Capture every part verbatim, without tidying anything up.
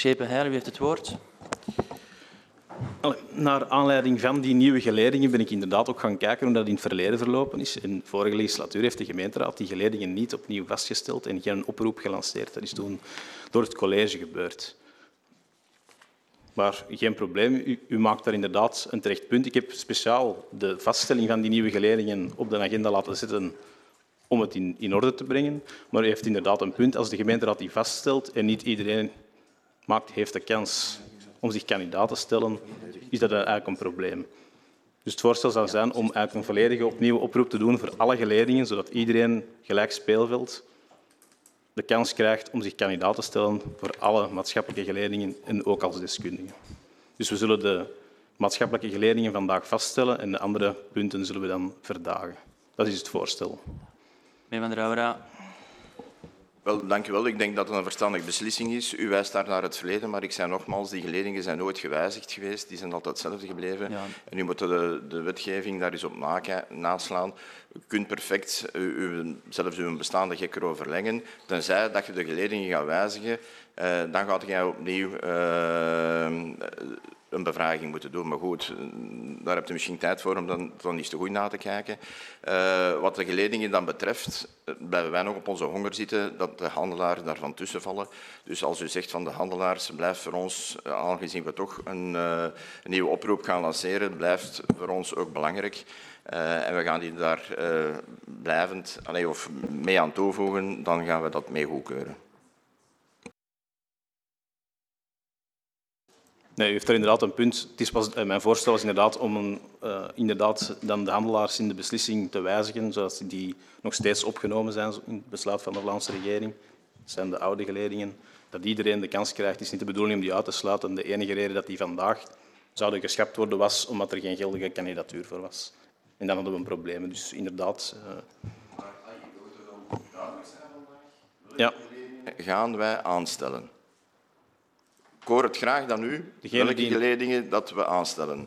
Schepen-Heijlen, u heeft het woord. Naar aanleiding van die nieuwe geledingen ben ik inderdaad ook gaan kijken hoe dat in het verleden verlopen is. In de vorige legislatuur heeft de gemeenteraad die geledingen niet opnieuw vastgesteld en geen oproep gelanceerd. Dat is toen door het college gebeurd. Maar geen probleem, u, u maakt daar inderdaad een terecht punt. Ik heb speciaal de vaststelling van die nieuwe geledingen op de agenda laten zetten om het in, in orde te brengen. Maar u heeft inderdaad een punt. Als de gemeenteraad die vaststelt en niet iedereen maakt, heeft de kans om zich kandidaat te stellen, is dat eigenlijk een probleem. Dus het voorstel zou zijn om eigenlijk een volledige opnieuw oproep te doen voor alle geledingen, zodat iedereen gelijk speelveld de kans krijgt om zich kandidaat te stellen voor alle maatschappelijke geledingen en ook als deskundige. Dus we zullen de maatschappelijke geledingen vandaag vaststellen en de andere punten zullen we dan verdagen. Dat is het voorstel. Meneer Van der Oura. Wel, dank u wel. Ik denk dat het een verstandige beslissing is. U wijst daar naar het verleden, maar ik zei nogmaals, die geledingen zijn nooit gewijzigd geweest. Die zijn altijd hetzelfde gebleven. Ja. En u moet de, de wetgeving daar eens op naslaan. U kunt perfect u, u, zelfs uw bestaande gekro verlengen, tenzij dat je de geledingen gaat wijzigen. Uh, dan gaat jij opnieuw uh, een bevraging moeten doen. Maar goed, daar heb je misschien tijd voor om dan, dan eens te goed na te kijken. Uh, wat de geledingen dan betreft, blijven wij nog op onze honger zitten dat de handelaars daarvan tussen vallen. Dus als u zegt van de handelaars, blijft voor ons, aangezien we toch een, uh, een nieuwe oproep gaan lanceren, blijft voor ons ook belangrijk. Uh, en we gaan die daar uh, blijvend allee, of mee aan toevoegen, dan gaan we dat mee goedkeuren. Nee, u heeft er inderdaad een punt. Het is pas, mijn voorstel is inderdaad om een, uh, inderdaad dan de handelaars in de beslissing te wijzigen, zodat die nog steeds opgenomen zijn in het besluit van de Vlaamse regering. Dat zijn de oude geledingen. Dat iedereen de kans krijgt, is niet de bedoeling om die uit te sluiten. De enige reden dat die vandaag zouden geschrapt worden was omdat er geen geldige kandidatuur voor was. En dan hadden we een probleem. Dus inderdaad... Uh... Ja. Gaan wij aanstellen? Ik hoor het graag dan u, Degene welke die... geledingen dat we aanstellen.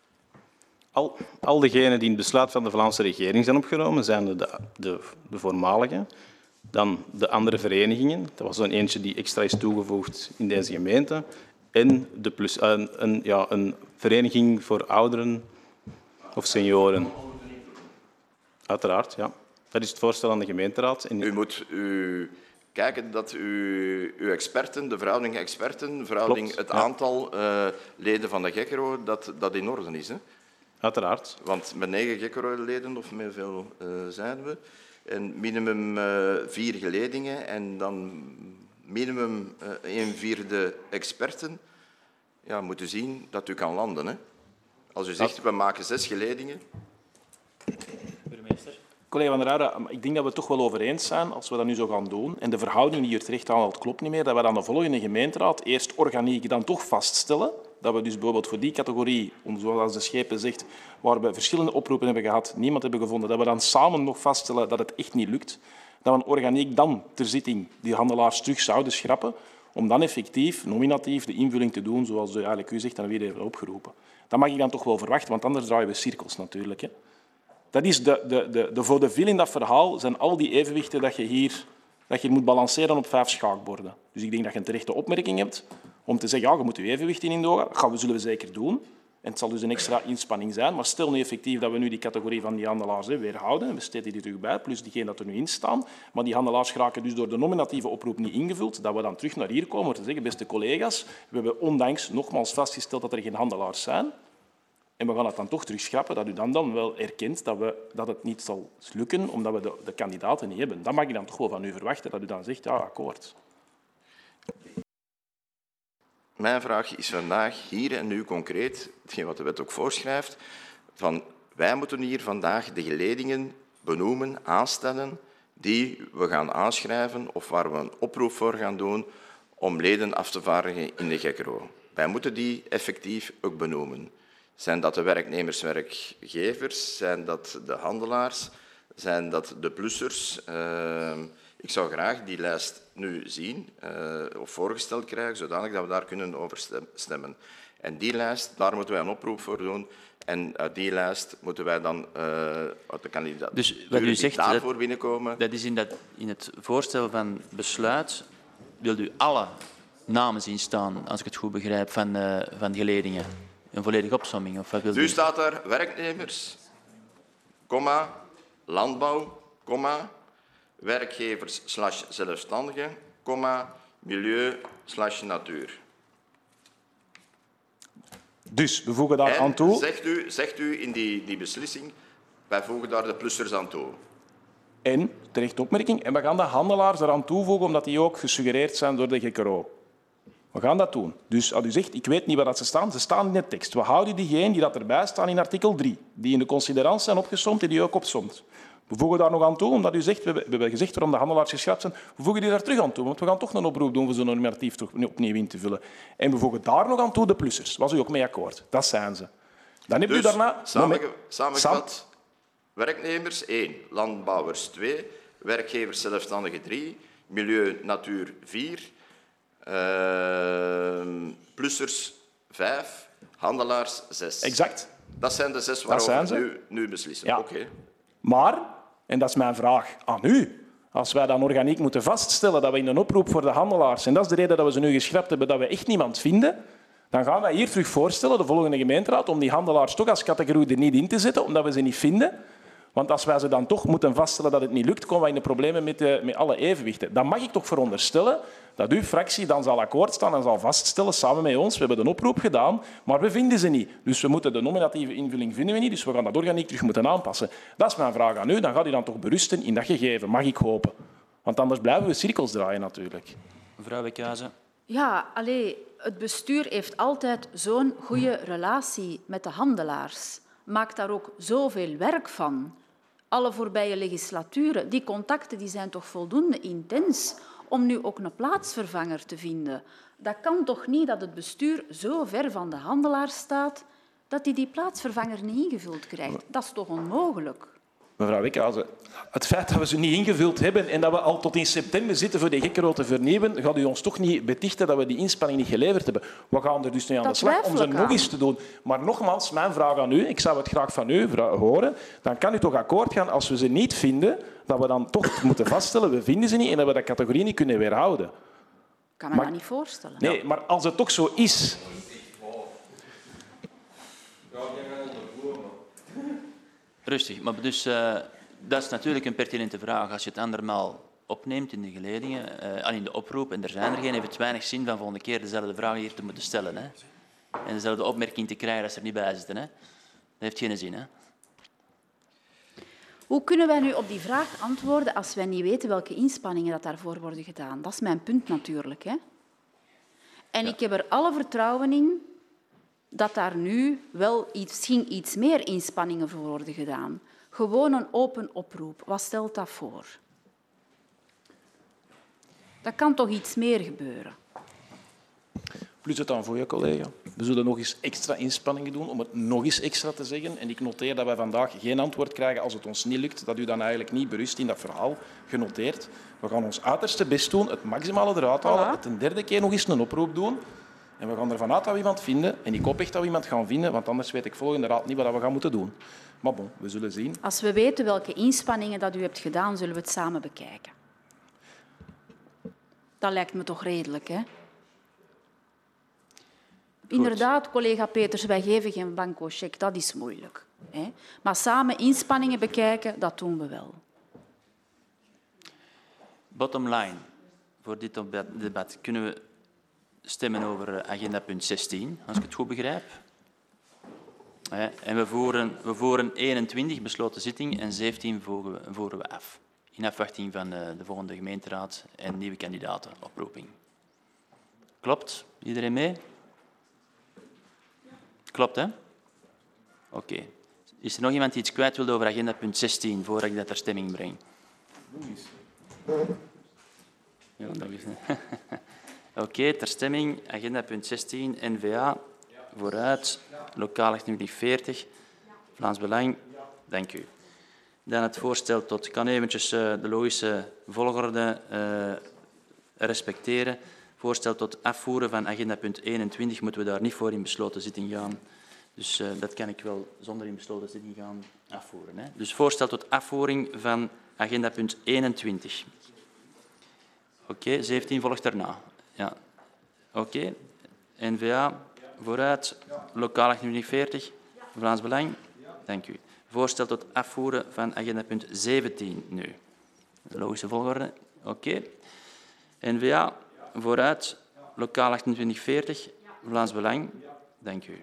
Al, al diegenen die in het besluit van de Vlaamse regering zijn opgenomen, zijn de, de, de voormalige. Dan de andere verenigingen. Dat was zo'n eentje die extra is toegevoegd in deze gemeente. En de plus, een, een, ja, een vereniging voor ouderen of senioren. Uiteraard, ja. Dat is het voorstel aan de gemeenteraad. En... U moet... U... kijken dat u, uw experten, de verhouding experten, verhouding Klopt, het ja. aantal uh, leden van de gekro, dat dat in orde is. Hè? Uiteraard. Want met negen gekro-leden, of met hoeveel uh, zijn we, en minimum uh, vier geledingen en dan minimum uh, een vierde experten, ja, moet u zien dat u kan landen. Hè? Als u zegt, we maken zes geledingen... Burgemeester. Collega Van der Oura, ik denk dat we het toch wel over eens zijn als we dat nu zo gaan doen. En de verhouding die je terecht aanhaalt klopt niet meer. Dat we dan de volgende gemeenteraad eerst organiek dan toch vaststellen. Dat we dus bijvoorbeeld voor die categorie, zoals de schepen zegt, waar we verschillende oproepen hebben gehad, niemand hebben gevonden, dat we dan samen nog vaststellen dat het echt niet lukt. Dat we organiek dan ter zitting die handelaars terug zouden schrappen, om dan effectief, nominatief, de invulling te doen, zoals de eigenlijk u zegt, dan weer even opgeroepen. Dat mag ik dan toch wel verwachten, want anders draaien we cirkels natuurlijk. Hè. Dat is de, de, de, de vaudeville in dat verhaal zijn al die evenwichten dat je hier, dat je moet balanceren op vijf schaakborden. Dus ik denk dat je een terechte opmerking hebt om te zeggen, ja, je moet je evenwicht in indogen. Dat gaan we, zullen we zeker doen. En het zal dus een extra inspanning zijn. Maar stel nu effectief dat we nu die categorie van die handelaars hè, weer houden. En we steken die terug bij, plus diegenen dat er nu in staan. Maar die handelaars geraken dus door de nominatieve oproep niet ingevuld. Dat we dan terug naar hier komen om te zeggen, beste collega's, we hebben ondanks nogmaals vastgesteld dat er geen handelaars zijn. En we gaan het dan toch terug schrappen, dat u dan, dan wel erkent dat, we, dat het niet zal lukken, omdat we de, de kandidaten niet hebben. Dat mag ik dan toch wel van u verwachten, dat u dan zegt, ja, akkoord. Mijn vraag is vandaag hier en nu concreet, hetgeen wat de wet ook voorschrijft, van wij moeten hier vandaag de geledingen benoemen, aanstellen, die we gaan aanschrijven of waar we een oproep voor gaan doen om leden af te vaardigen in de gekro. Wij moeten die effectief ook benoemen. Zijn dat de werknemers, werkgevers? Zijn dat de handelaars? Zijn dat de plussers? Uh, ik zou graag die lijst nu zien uh, of voorgesteld krijgen, zodanig dat we daar kunnen over stemmen. En die lijst, daar moeten wij een oproep voor doen. En uit die lijst moeten wij dan uh, uit de kandidaat dus wat u zegt, daarvoor dat, binnenkomen. Dat is in, dat, in het voorstel van besluit, wil u alle namen zien staan, als ik het goed begrijp, van, uh, van de geledingen. Een volledige opsomming. Of wat wil nu staat er werknemers, comma, landbouw, comma, werkgevers slash zelfstandigen, comma, milieu slash natuur. Dus we voegen daar en aan toe... Zegt u, zegt u in die, die beslissing, wij voegen daar de plussers aan toe. En, terechte opmerking, en we gaan de handelaars eraan toevoegen omdat die ook gesuggereerd zijn door de G K R O. We gaan dat doen. Dus als u zegt, ik weet niet waar dat ze staan, ze staan in de tekst. We houden diegenen die dat erbij staan in artikel drie, die in de considerant zijn opgesomd en die ook opsomt. We voegen daar nog aan toe, omdat u zegt, we hebben gezegd waarom de handelaars geschrapt zijn, we voegen die daar terug aan toe, want we gaan toch een oproep doen voor zo'n normatief opnieuw in te vullen. En we voegen daar nog aan toe de plussers. Was u ook mee akkoord? Dat zijn ze. Dan hebt dus, u daarna... Samengevat, samengevat werknemers één, landbouwers twee, werkgevers zelfstandigen drie, milieu, natuur vier, uh, plussers vijf, handelaars zes. Exact. Dat zijn de zes waarover we nu, nu beslissen. Ja. Okay. Maar, en dat is mijn vraag aan u, als wij dan organiek moeten vaststellen dat we in een oproep voor de handelaars, en dat is de reden dat we ze nu geschrapt hebben, dat we echt niemand vinden, dan gaan wij hier terug voorstellen, de volgende gemeenteraad, om die handelaars toch als categorie er niet in te zetten, omdat we ze niet vinden. Want als wij ze dan toch moeten vaststellen dat het niet lukt, komen wij in de problemen met, de, met alle evenwichten. Dan mag ik toch veronderstellen dat uw fractie dan zal akkoord staan en zal vaststellen, samen met ons, we hebben een oproep gedaan, maar we vinden ze niet. Dus we moeten de nominatieve invulling vinden we niet, dus we gaan dat organiek terug moeten aanpassen. Dat is mijn vraag aan u. Dan gaat u dan toch berusten in dat gegeven, mag ik hopen. Want anders blijven we cirkels draaien natuurlijk. Mevrouw Wekhuizen. Ja, allee, het bestuur heeft altijd zo'n goede relatie met de handelaars. Maakt daar ook zoveel werk van. Alle voorbije legislaturen, die contacten die zijn toch voldoende intens om nu ook een plaatsvervanger te vinden. Dat kan toch niet dat het bestuur zo ver van de handelaar staat dat hij die plaatsvervanger niet ingevuld krijgt. Dat is toch onmogelijk? Mevrouw Wekhuizen, het feit dat we ze niet ingevuld hebben en dat we al tot in september zitten voor de G K R O te vernieuwen, gaat u ons toch niet betichten dat we die inspanning niet geleverd hebben. We gaan er dus nu aan de slag om ze nog eens te doen. Maar nogmaals, mijn vraag aan u, ik zou het graag van u horen, dan kan u toch akkoord gaan als we ze niet vinden, dat we dan toch moeten vaststellen, we vinden ze niet en dat we dat categorie niet kunnen weerhouden. Ik kan me maar, dat niet voorstellen. Nee, maar als het toch zo is... Rustig, maar dus, uh, dat is natuurlijk een pertinente vraag. Als je het andermaal opneemt in de geledingen, uh, in de oproep, en er zijn er geen, heeft het weinig zin van volgende keer dezelfde vraag hier te moeten stellen. Hè? En dezelfde opmerking te krijgen als ze er niet bij zitten. Hè? Dat heeft geen zin. Hè? Hoe kunnen wij nu op die vraag antwoorden als wij niet weten welke inspanningen dat daarvoor worden gedaan? Dat is mijn punt natuurlijk. Hè? En ja. Ik heb er alle vertrouwen in dat daar nu wel iets, misschien iets meer inspanningen voor worden gedaan. Gewoon een open oproep. Wat stelt dat voor? Dat kan toch iets meer gebeuren? Plus het aan voor je collega. We zullen nog eens extra inspanningen doen om het nog eens extra te zeggen. En ik noteer dat wij vandaag geen antwoord krijgen als het ons niet lukt. Dat u dan eigenlijk niet berust in dat verhaal. Genoteerd. We gaan ons uiterste best doen, het maximale eruit halen. Voilà. Het een derde keer nog eens een oproep doen. En we gaan ervan uit dat we iemand vinden. En ik hoop echt dat we iemand gaan vinden, want anders weet ik volgende raad niet wat we gaan moeten doen. Maar bon, we zullen zien. Als we weten welke inspanningen dat u hebt gedaan, zullen we het samen bekijken. Dat lijkt me toch redelijk, hè? Goed. Inderdaad, collega Peters, wij geven geen blanco cheque, dat is moeilijk. Hè? Maar samen inspanningen bekijken, dat doen we wel. Bottom line, voor dit debat kunnen we stemmen over agenda punt zestien, als ik het goed begrijp. En we voeren, we voeren eenentwintig besloten zitting en zeventien voeren we, voeren we af. In afwachting van de, de volgende gemeenteraad en nieuwe kandidatenoproeping. Klopt? Iedereen mee? Klopt, hè? Oké. Okay. Is er nog iemand die iets kwijt wil over agenda punt zestien, voordat ik dat ter stemming breng? Ja, dat is... Oké, okay, ter stemming, agenda punt zestien, N V A, vooruit, lokaal achtentwintig veertig, Vlaams Belang, dank u. Dan het voorstel tot, ik kan eventjes uh, de logische volgorde uh, respecteren. Voorstel tot afvoeren van agenda punt eenentwintig moeten we daar niet voor in besloten zitting gaan. Dus uh, dat kan ik wel zonder in besloten zitting gaan afvoeren. Hè. Dus voorstel tot afvoering van agenda punt eenentwintig. Oké, okay, zeventien volgt daarna. Ja. Oké. Okay. N V A, vooruit. Lokaal achtenveertig, Vlaams Belang. Dank u. Voorstel tot afvoeren van agenda punt zeventien nu. Logische volgorde. Oké. Okay. N V A, vooruit. Lokaal achtentwintig veertig, Vlaams Belang. Dank u.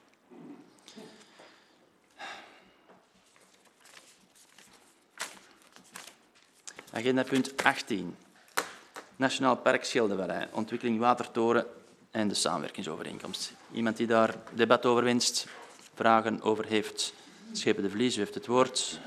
Agenda punt achttien. Nationaal Park Scheldevallei, ontwikkeling Watertoren en de samenwerkingsovereenkomst. Iemand die daar debat over wenst, vragen over heeft. Schepen de Vlies, u heeft het woord.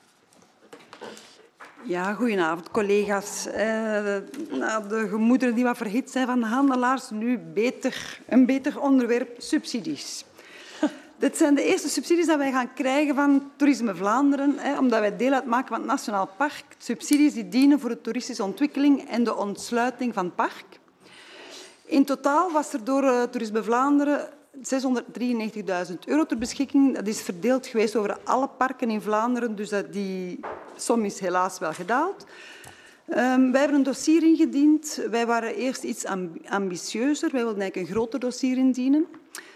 Ja, goedenavond, collega's. Uh, nou, de gemoederen die wat verhit zijn van de handelaars, nu beter, een beter onderwerp, subsidies. Dit zijn de eerste subsidies die wij gaan krijgen van Toerisme Vlaanderen, hè, omdat wij deel uitmaken van het Nationaal Park. Subsidies die dienen voor de toeristische ontwikkeling en de ontsluiting van het park. In totaal was er door uh, Toerisme Vlaanderen zeshonderddrieënnegentigduizend euro ter beschikking. Dat is verdeeld geweest over alle parken in Vlaanderen, dus dat die som is helaas wel gedaald. Um, wij hebben een dossier ingediend. Wij waren eerst iets ambitieuzer. Wij wilden eigenlijk een groter dossier indienen.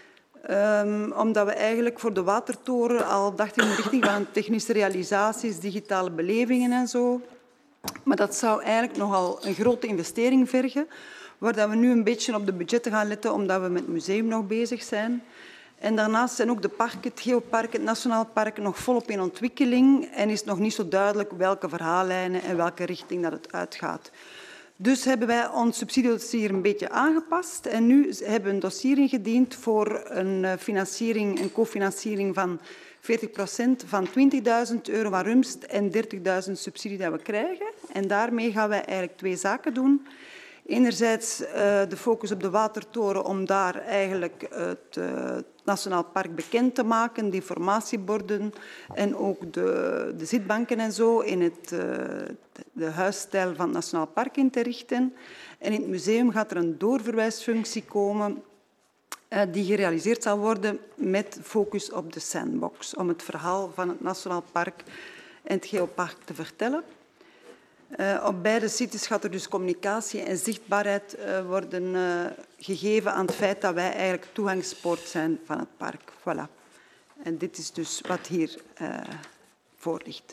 Um, omdat we eigenlijk voor de Watertoren al dachten in de richting van technische realisaties, digitale belevingen en zo. Maar dat zou eigenlijk nogal een grote investering vergen, waar we nu een beetje op de budgetten gaan letten, omdat we met het museum nog bezig zijn. En daarnaast zijn ook de parken, het Geopark, het Nationaal Park, nog volop in ontwikkeling en is nog niet zo duidelijk welke verhaallijnen en welke richting dat het uitgaat. Dus hebben wij ons subsidiedossier een beetje aangepast en nu hebben we een dossier ingediend voor een financiering, een cofinanciering van veertig procent van twintigduizend euro van Rumst en dertigduizend subsidie dat we krijgen. En daarmee gaan wij eigenlijk twee zaken doen. Enerzijds uh, de focus op de Watertoren om daar eigenlijk het uh, Nationaal Park bekend te maken, de informatieborden en ook de, de zitbanken en zo in het, uh, de huisstijl van het Nationaal Park in te richten. En in het museum gaat er een doorverwijsfunctie komen uh, die gerealiseerd zal worden met focus op de sandbox, om het verhaal van het Nationaal Park en het Geopark te vertellen. Uh, op beide sites gaat er dus communicatie en zichtbaarheid uh, worden uh, gegeven aan het feit dat wij eigenlijk toegangspoort zijn van het park. Voilà. En dit is dus wat hier uh, voor ligt.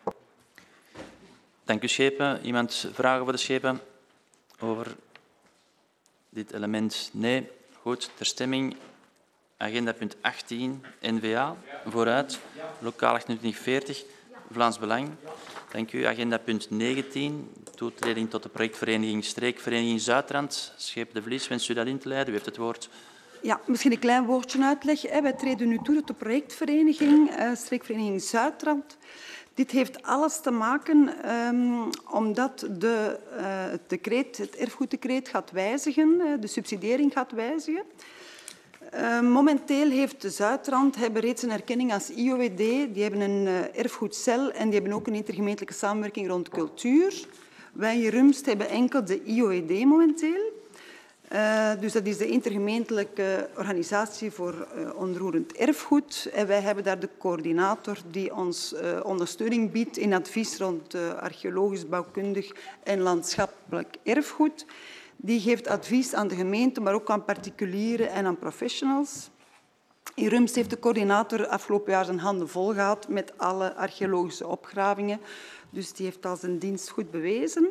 Dank u, Schepen. Iemand vragen voor de Schepen over dit element? Nee. Goed, ter stemming. Agenda punt achttien, N V A. Vooruit. Lokaal achtentwintig veertig. Vlaams Belang. Dank u. Agenda punt negentien, toetreding tot de projectvereniging Streekvereniging Zuidrand. Schepen de Vlies, wenst u dat in te leiden? U heeft het woord. Ja, misschien een klein woordje uitleggen. Wij treden nu toe tot de projectvereniging Streekvereniging Zuidrand. Dit heeft alles te maken um, omdat de, uh, het, decreet, het erfgoeddecreet gaat wijzigen, de subsidiëring gaat wijzigen. Uh, momenteel heeft de Zuidrand hebben reeds een erkenning als I O W D. Die hebben een uh, erfgoedcel en die hebben ook een intergemeentelijke samenwerking rond cultuur. Wij in Rumst hebben enkel de I O W D momenteel. Uh, dus dat is de intergemeentelijke organisatie voor uh, onroerend erfgoed. En wij hebben daar de coördinator die ons uh, ondersteuning biedt in advies rond uh, archeologisch, bouwkundig en landschappelijk erfgoed. Die geeft advies aan de gemeente, maar ook aan particulieren en aan professionals. In Rumst heeft de coördinator afgelopen jaar zijn handen vol gehad met alle archeologische opgravingen. Dus die heeft al zijn dienst goed bewezen.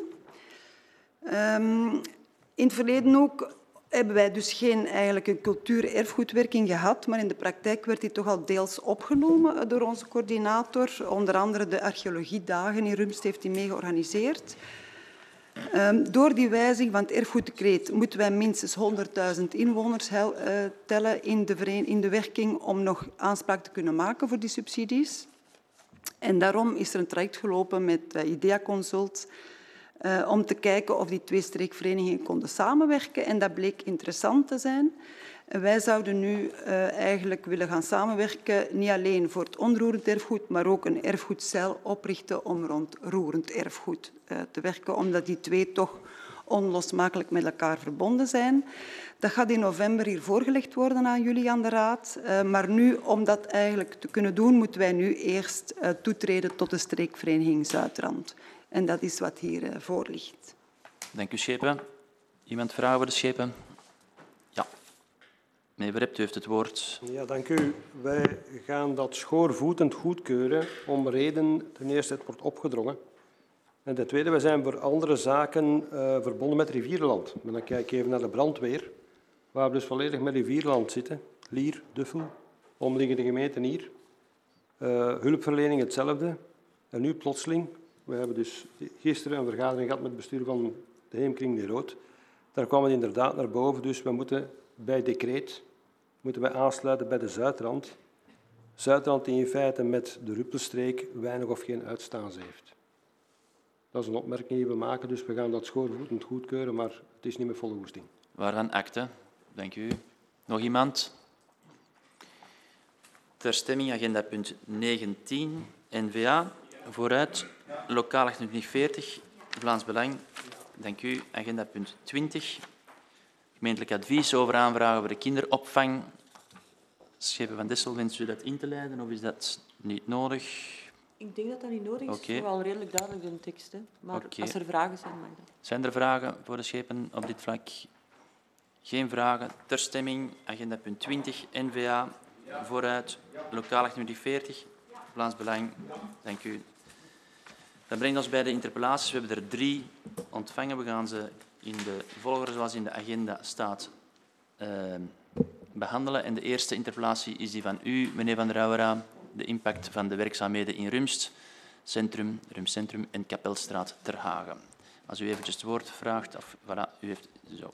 Um, in het verleden ook hebben wij dus geen eigenlijke cultuur-erfgoedwerking gehad, maar in de praktijk werd die toch al deels opgenomen door onze coördinator. Onder andere de archeologiedagen in Rumst heeft hij mee georganiseerd. Um, door die wijziging van het erfgoeddecreet moeten wij minstens honderdduizend inwoners uh, tellen in de, in de werking om nog aanspraak te kunnen maken voor die subsidies. En daarom is er een traject gelopen met uh, Idea Consult uh, om te kijken of die twee streekverenigingen konden samenwerken. En dat bleek interessant te zijn. Wij zouden nu uh, eigenlijk willen gaan samenwerken, niet alleen voor het onroerend erfgoed, maar ook een erfgoedcel oprichten om rond roerend erfgoed uh, te werken, omdat die twee toch onlosmakelijk met elkaar verbonden zijn. Dat gaat in november hier voorgelegd worden aan jullie, aan de Raad. Uh, maar nu, om dat eigenlijk te kunnen doen, moeten wij nu eerst uh, toetreden tot de streekvereniging Zuidrand. En dat is wat hier uh, voor ligt. Dank u, Schepen. Iemand vragen voor de Schepen? Meneer Verhept, u heeft het woord. Ja, dank u. Wij gaan dat schoorvoetend goedkeuren om reden. Ten eerste, het wordt opgedrongen. En ten tweede, we zijn voor andere zaken uh, verbonden met Rivierland. Maar dan kijk ik even naar de brandweer, waar we dus volledig met Rivierland zitten. Lier, Duffel, omliggende gemeenten hier. Uh, hulpverlening hetzelfde. En nu plotseling, we hebben dus gisteren een vergadering gehad met het bestuur van de Heemkring de Rood. Daar kwam het inderdaad naar boven, dus we moeten bij decreet moeten we aansluiten bij de Zuidrand. Zuidrand die in feite met de Ruppelstreek weinig of geen uitstaans heeft. Dat is een opmerking die we maken, dus we gaan dat schoorvoetend goedkeuren, maar het is niet met volle goesting. Waarvan akte? Dank u. Nog iemand? Ter stemming agenda punt negentien, N V A. Vooruit, lokaal achtentwintig Vlaams Belang. Dank u. Agenda punt twintig. Gemeentelijk advies over aanvragen voor de kinderopvang. Schepen van Dessel, wenst u dat in te leiden of is dat niet nodig? Ik denk dat dat niet nodig is. Okay. Het is wel redelijk duidelijk in de tekst. Hè. Maar Okay. als er vragen zijn, mag dat. Zijn er vragen voor de schepen op dit vlak? Geen vragen. Ter stemming, agenda punt twintig, N V A. Vooruit, lokaal achtentwintig Vlaams Belang. Dank u. Dat brengt ons bij de interpellaties. We hebben er drie ontvangen. We gaan ze in de volgorde zoals in de agenda staat uh, behandelen. En de eerste interpellatie is die van u, meneer Van der Rauwera. De impact van de werkzaamheden in Rumst, Centrum, Rumst Centrum en Kapelstraat ter Hagen. Als u eventjes het woord vraagt, of voilà, u heeft, zo.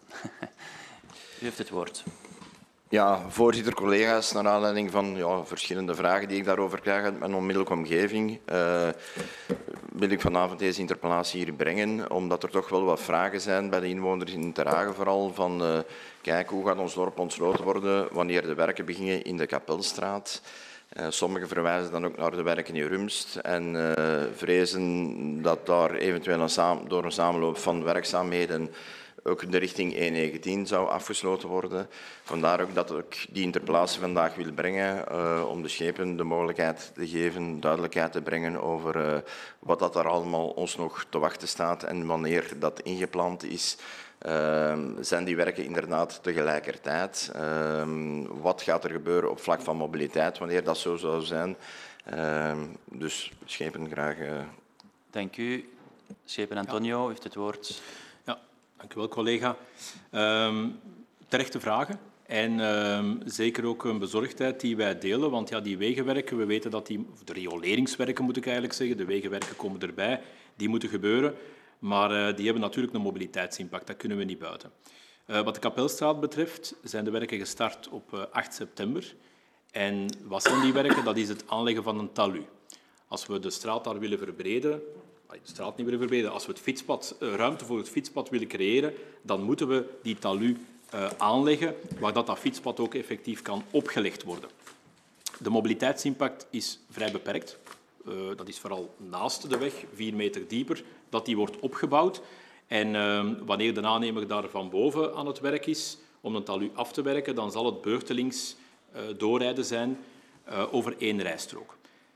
U heeft het woord. Ja, voorzitter, collega's, naar aanleiding van ja, verschillende vragen die ik daarover krijg uit mijn onmiddellijke omgeving, uh, wil ik vanavond deze interpellatie hier brengen, omdat er toch wel wat vragen zijn bij de inwoners in Ter Hagen vooral van uh, kijk, hoe gaat ons dorp ontsloten worden wanneer de werken beginnen in de Kapelstraat. Uh, sommigen verwijzen dan ook naar de werken in Rumst en uh, vrezen dat daar eventueel een saam, door een samenloop van werkzaamheden ook de richting E negentien zou afgesloten worden. Vandaar ook dat ik die interpellatie vandaag wil brengen uh, om de schepen de mogelijkheid te geven, duidelijkheid te brengen over uh, wat dat er allemaal ons nog te wachten staat en wanneer dat ingepland is. Uh, zijn die werken inderdaad tegelijkertijd? Uh, wat gaat er gebeuren op vlak van mobiliteit wanneer dat zo zou zijn? Uh, dus schepen graag. Uh... Dank u. Schepen Antonio heeft het woord. Ja, dank u wel, collega. Um, terechte vragen. En um, zeker ook een bezorgdheid die wij delen, want ja, die wegenwerken, we weten dat die, de rioleringswerken moet ik eigenlijk zeggen, de wegenwerken komen erbij, die moeten gebeuren. Maar uh, die hebben natuurlijk een mobiliteitsimpact, dat kunnen we niet buiten. Uh, wat de Kapelstraat betreft zijn de werken gestart op uh, acht september. En wat zijn die werken? Dat is het aanleggen van een talud. Als we de straat daar willen verbreden, de straat niet willen verbreden, als we het fietspad, uh, ruimte voor het fietspad willen creëren, dan moeten we die talud uh, aanleggen, waar dat, dat fietspad ook effectief kan opgelegd worden. De mobiliteitsimpact is vrij beperkt. Uh, dat is vooral naast de weg, vier meter dieper, dat die wordt opgebouwd. En uh, wanneer de aannemer daar van boven aan het werk is om een talud af te werken, dan zal het beurtelings uh, doorrijden zijn uh, over één rijstrook.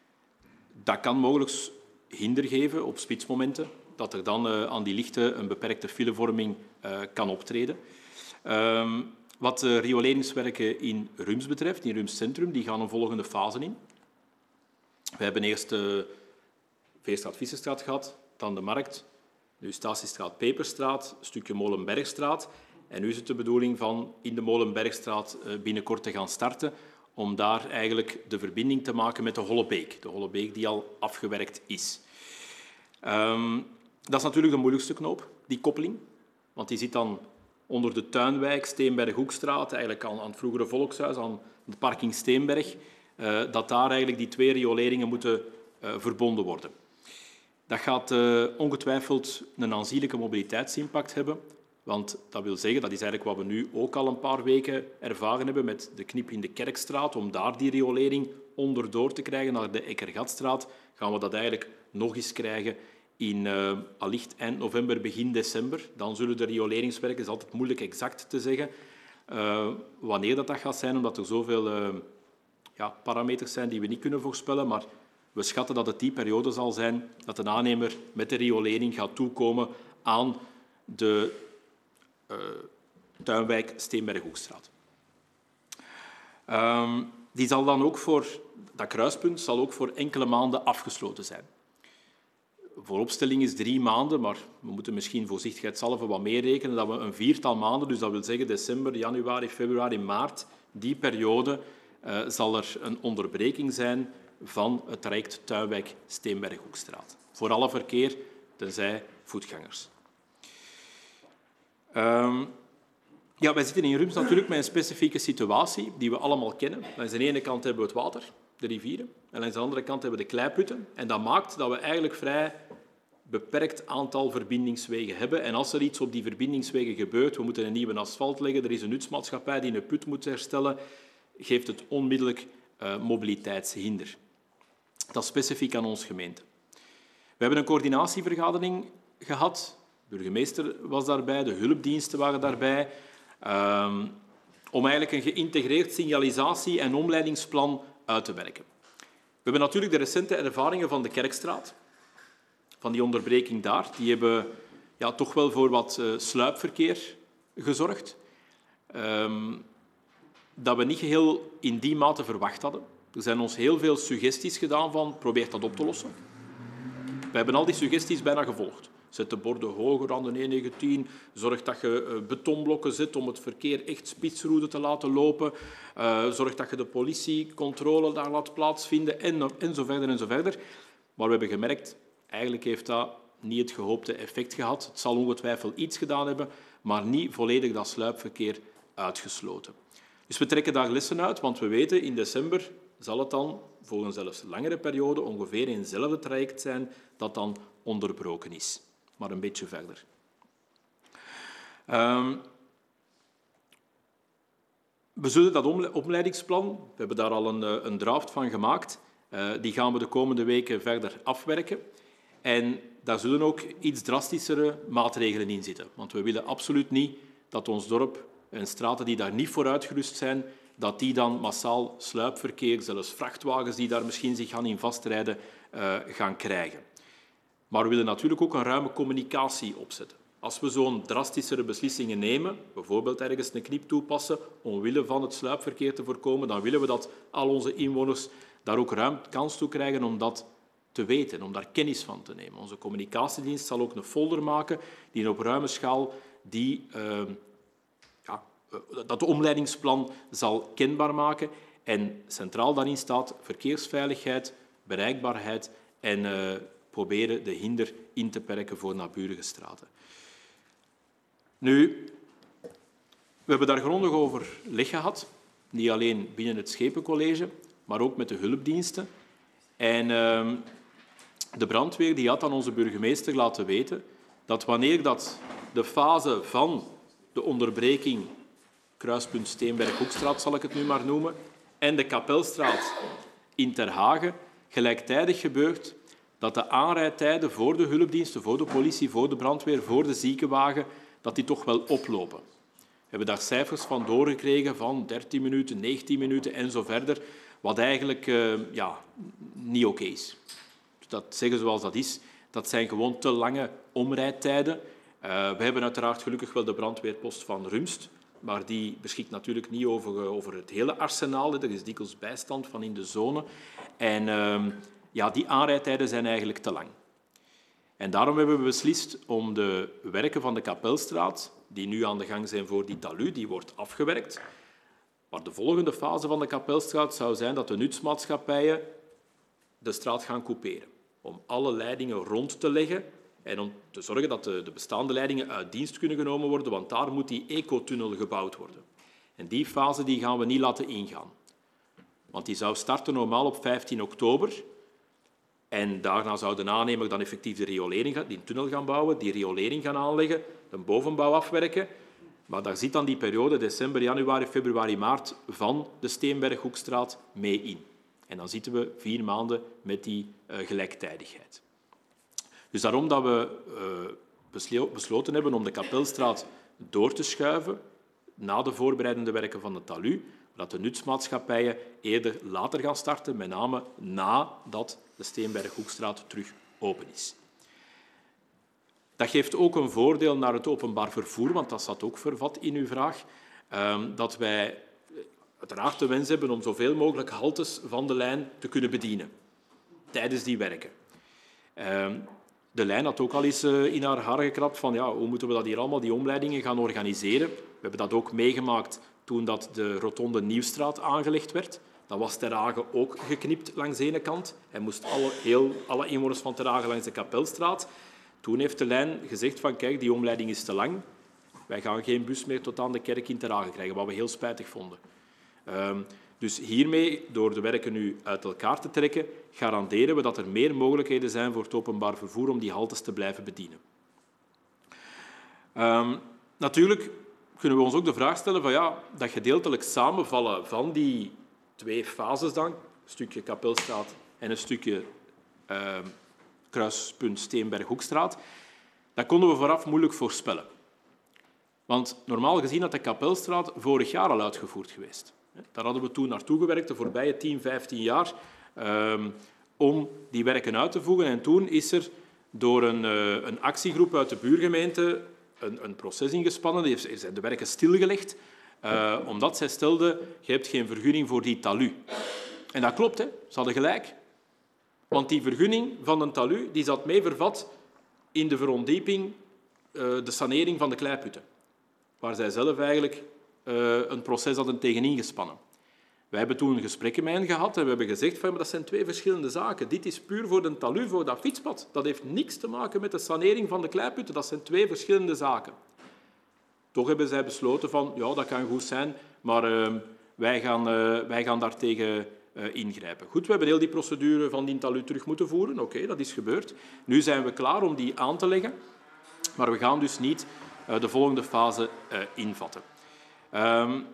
Dat kan mogelijk hinder geven op spitsmomenten, dat er dan uh, aan die lichten een beperkte filevorming uh, kan optreden. Uh, wat de rioleringswerken in Rumst betreft, in Rumst Centrum, die gaan een volgende fase in. We hebben eerst de Veerstraat-Visserstraat gehad, dan de Markt, de Eustatiestraat, Peperstraat, een stukje Molenbergstraat. En nu is het de bedoeling van in de Molenbergstraat binnenkort te gaan starten, om daar eigenlijk de verbinding te maken met de Hollebeek. De Hollebeek die al afgewerkt is. Um, dat is natuurlijk de moeilijkste knoop, die koppeling. Want die zit dan onder de Tuinwijk, Steenberg-Hoekstraat, eigenlijk aan, aan het vroegere Volkshuis, aan de parking Steenberg. Uh, dat daar eigenlijk die twee rioleringen moeten uh, verbonden worden. Dat gaat uh, ongetwijfeld een aanzienlijke mobiliteitsimpact hebben, want dat wil zeggen, dat is eigenlijk wat we nu ook al een paar weken ervaren hebben met de knip in de Kerkstraat, om daar die riolering onderdoor te krijgen naar de Ekkergatstraat, gaan we dat eigenlijk nog eens krijgen in uh, allicht eind november, begin december. Dan zullen de rioleringswerken, het is altijd moeilijk exact te zeggen, uh, wanneer dat, dat gaat zijn, omdat er zoveel uh, ja, parameters zijn die we niet kunnen voorspellen, maar we schatten dat het die periode zal zijn dat een aannemer met de riolering gaat toekomen aan de uh, Tuinwijk Steenberg-Hoekstraat. Um, die zal dan ook voor, dat kruispunt zal ook voor enkele maanden afgesloten zijn. Vooropstelling is drie maanden, maar we moeten misschien voorzichtigheidshalve wat meer rekenen, dat we een viertal maanden, dus dat wil zeggen december, januari, februari, maart, die periode uh, zal er een onderbreking zijn van het traject Tuinwijk-Steenberghoekstraat. Voor alle verkeer, tenzij voetgangers. Um, ja, wij zitten in Rums natuurlijk met een specifieke situatie die we allemaal kennen. Aan de ene kant hebben we het water, de rivieren, en aan de andere kant hebben we de kleiputten. En dat maakt dat we eigenlijk vrij beperkt aantal verbindingswegen hebben. En als er iets op die verbindingswegen gebeurt, we moeten een nieuwe asfalt leggen, er is een nutsmaatschappij die een put moet herstellen, geeft het onmiddellijk uh, mobiliteitshinder. Dat is specifiek aan onze gemeente. We hebben een coördinatievergadering gehad. De burgemeester was daarbij, de hulpdiensten waren daarbij, um, om eigenlijk een geïntegreerd signalisatie- en omleidingsplan uit te werken. We hebben natuurlijk de recente ervaringen van de Kerkstraat, van die onderbreking daar. Die hebben ja, toch wel voor wat uh, sluipverkeer gezorgd, um, dat we niet geheel in die mate verwacht hadden. Er zijn ons heel veel suggesties gedaan van probeer dat op te lossen. We hebben al die suggesties bijna gevolgd. Zet de borden hoger aan de E negentien. Zorg dat je betonblokken zet om het verkeer echt spitsroute te laten lopen. Uh, zorg dat je de politiecontrole daar laat plaatsvinden en, en zo verder en zo verder. Maar we hebben gemerkt, eigenlijk heeft dat niet het gehoopte effect gehad. Het zal ongetwijfeld iets gedaan hebben, maar niet volledig dat sluipverkeer uitgesloten. Dus we trekken daar lessen uit, want we weten in december zal het dan voor een zelfs langere periode ongeveer in hetzelfde traject zijn dat dan onderbroken is. Maar een beetje verder. Um, we zullen dat opleidingsplan, we hebben daar al een, een draft van gemaakt, uh, die gaan we de komende weken verder afwerken. En daar zullen ook iets drastischere maatregelen in zitten. Want we willen absoluut niet dat ons dorp en straten die daar niet voor uitgerust zijn, dat die dan massaal sluipverkeer, zelfs vrachtwagens die daar misschien zich gaan in vastrijden, uh, gaan krijgen. Maar we willen natuurlijk ook een ruime communicatie opzetten. Als we zo'n drastischere beslissingen nemen, bijvoorbeeld ergens een knip toepassen omwille van het sluipverkeer te voorkomen, dan willen we dat al onze inwoners daar ook ruim kans toe krijgen om dat te weten, om daar kennis van te nemen. Onze communicatiedienst zal ook een folder maken die op ruime schaal die, uh, ja, dat omleidingsplan zal kenbaar maken. En centraal daarin staat verkeersveiligheid, bereikbaarheid en uh, proberen de hinder in te perken voor naburige straten. Nu, we hebben daar grondig overleg gehad, niet alleen binnen het Schepencollege, maar ook met de hulpdiensten. En uh, de brandweer die had aan onze burgemeester laten weten dat wanneer dat de fase van de onderbreking, kruispunt Steenberg-Hoekstraat zal ik het nu maar noemen, en de Kapelstraat in Ter Hagen gelijktijdig gebeurt, dat de aanrijdtijden voor de hulpdiensten, voor de politie, voor de brandweer, voor de ziekenwagen, dat die toch wel oplopen. We hebben daar cijfers van doorgekregen van dertien minuten, negentien minuten en zo verder, wat eigenlijk uh, ja, niet oké is. Dat zeggen zoals dat is, dat zijn gewoon te lange omrijdtijden. Uh, we hebben uiteraard gelukkig wel de brandweerpost van Rumst, maar die beschikt natuurlijk niet over, over het hele arsenaal. Er is dikwijls bijstand van in de zone. En uh, ja, die aanrijdtijden zijn eigenlijk te lang. En daarom hebben we beslist om de werken van de Kapelstraat, die nu aan de gang zijn voor die talud, die wordt afgewerkt. Maar de volgende fase van de Kapelstraat zou zijn dat de nutsmaatschappijen de straat gaan couperen. Om alle leidingen rond te leggen en om te zorgen dat de, de bestaande leidingen uit dienst kunnen genomen worden, want daar moet die ecotunnel gebouwd worden. En die fase die gaan we niet laten ingaan. Want die zou starten normaal op vijftien oktober. En daarna zou de aannemer dan effectief de riolering, die tunnel gaan bouwen, die riolering gaan aanleggen, de bovenbouw afwerken. Maar daar zit dan die periode december, januari, februari, maart van de Steenberghoekstraat mee in. En dan zitten we vier maanden met die uh, gelijktijdigheid. Dus daarom dat we uh, beslo- besloten hebben om de Kapelstraat door te schuiven na de voorbereidende werken van de talud, dat de nutsmaatschappijen eerder later gaan starten, met name nadat de Steenberghoekstraat terug open is. Dat geeft ook een voordeel naar het openbaar vervoer, want dat zat ook vervat in uw vraag, dat wij uiteraard de wens hebben om zoveel mogelijk haltes van de lijn te kunnen bedienen tijdens die werken. Uh, de lijn had ook al eens uh, in haar haar gekrapt van ja, hoe moeten we dat hier allemaal, die omleidingen gaan organiseren. We hebben dat ook meegemaakt toen dat de rotonde Nieuwstraat aangelegd werd. Dan was Ter Hagen ook geknipt langs de ene kant. Hij moest alle, heel, alle inwoners van Ter Hagen langs de Kapelstraat. Toen heeft de lijn gezegd van kijk, die omleiding is te lang. Wij gaan geen bus meer tot aan de kerk in Ter Hagen krijgen, wat we heel spijtig vonden. Um, dus hiermee, door de werken nu uit elkaar te trekken, garanderen we dat er meer mogelijkheden zijn voor het openbaar vervoer om die haltes te blijven bedienen. Um, natuurlijk kunnen we ons ook de vraag stellen van ja, dat gedeeltelijk samenvallen van die twee fases dan, een stukje Kapelstraat en een stukje uh, kruispunt Steenberg-Hoekstraat, dat konden we vooraf moeilijk voorspellen. Want normaal gezien had de Kapelstraat vorig jaar al uitgevoerd geweest. Daar hadden we toen naartoe gewerkt, de voorbije tien, vijftien jaar, um, om die werken uit te voegen. En toen is er door een, uh, een actiegroep uit de buurgemeente een, een proces ingespannen. Er zijn de werken stilgelegd, uh, omdat zij stelde, je hebt geen vergunning voor die talu. En dat klopt, hè. Ze hadden gelijk. Want die vergunning van een talu die zat mee vervat in de verondieping, uh, de sanering van de kleiputten, waar zij zelf eigenlijk uh, een proces hadden tegen ingespannen. Wij hebben toen gesprekken met hen gehad en we hebben gezegd van, maar dat zijn twee verschillende zaken. Dit is puur voor de talu, voor dat fietspad. Dat heeft niks te maken met de sanering van de kleiputten. Dat zijn twee verschillende zaken. Toch hebben zij besloten van, ja, dat kan goed zijn, maar uh, wij, gaan, uh, wij gaan daartegen uh, ingrijpen. Goed, we hebben heel die procedure van die talu terug moeten voeren. Oké, okay, dat is gebeurd. Nu zijn we klaar om die aan te leggen, maar we gaan dus niet uh, de volgende fase uh, invatten. Um,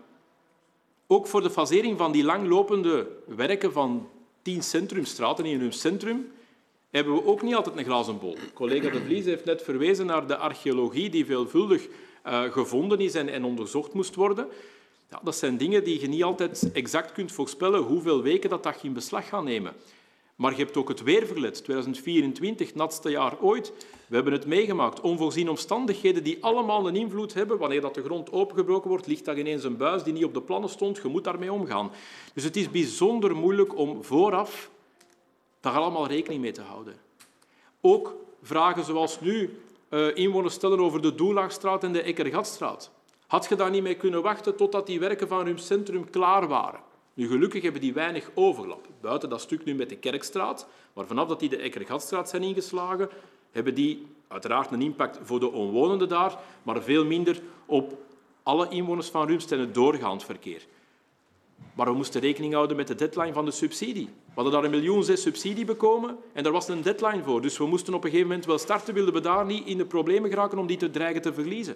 ook voor de fasering van die langlopende werken van tien centrumstraten in hun centrum hebben we ook niet altijd een glazen bol. Collega De Vries heeft net verwezen naar de archeologie die veelvuldig uh, gevonden is en, en onderzocht moest worden. Ja, dat zijn dingen die je niet altijd exact kunt voorspellen hoeveel weken dat, dat in beslag gaat nemen. Maar je hebt ook het weerverlet. tweeduizend vierentwintig, het natste jaar ooit. We hebben het meegemaakt. Onvoorziene omstandigheden die allemaal een invloed hebben. Wanneer dat de grond opengebroken wordt, ligt daar ineens een buis die niet op de plannen stond. Je moet daarmee omgaan. Dus het is bijzonder moeilijk om vooraf daar allemaal rekening mee te houden. Ook vragen zoals nu uh, inwoners stellen over de Doelaagstraat en de Ekkergatstraat. Had je daar niet mee kunnen wachten totdat die werken van hun centrum klaar waren? Nu, gelukkig hebben die weinig overlap. Buiten dat stuk nu met de Kerkstraat, maar vanaf dat die de Ekkergatstraat zijn ingeslagen, hebben die uiteraard een impact voor de omwonenden daar, maar veel minder op alle inwoners van Rumst en het doorgaand verkeer. Maar we moesten rekening houden met de deadline van de subsidie. We hadden daar een miljoen zes subsidie bekomen en daar was een deadline voor. Dus we moesten op een gegeven moment wel starten, wilden we daar niet in de problemen geraken om die te dreigen te verliezen.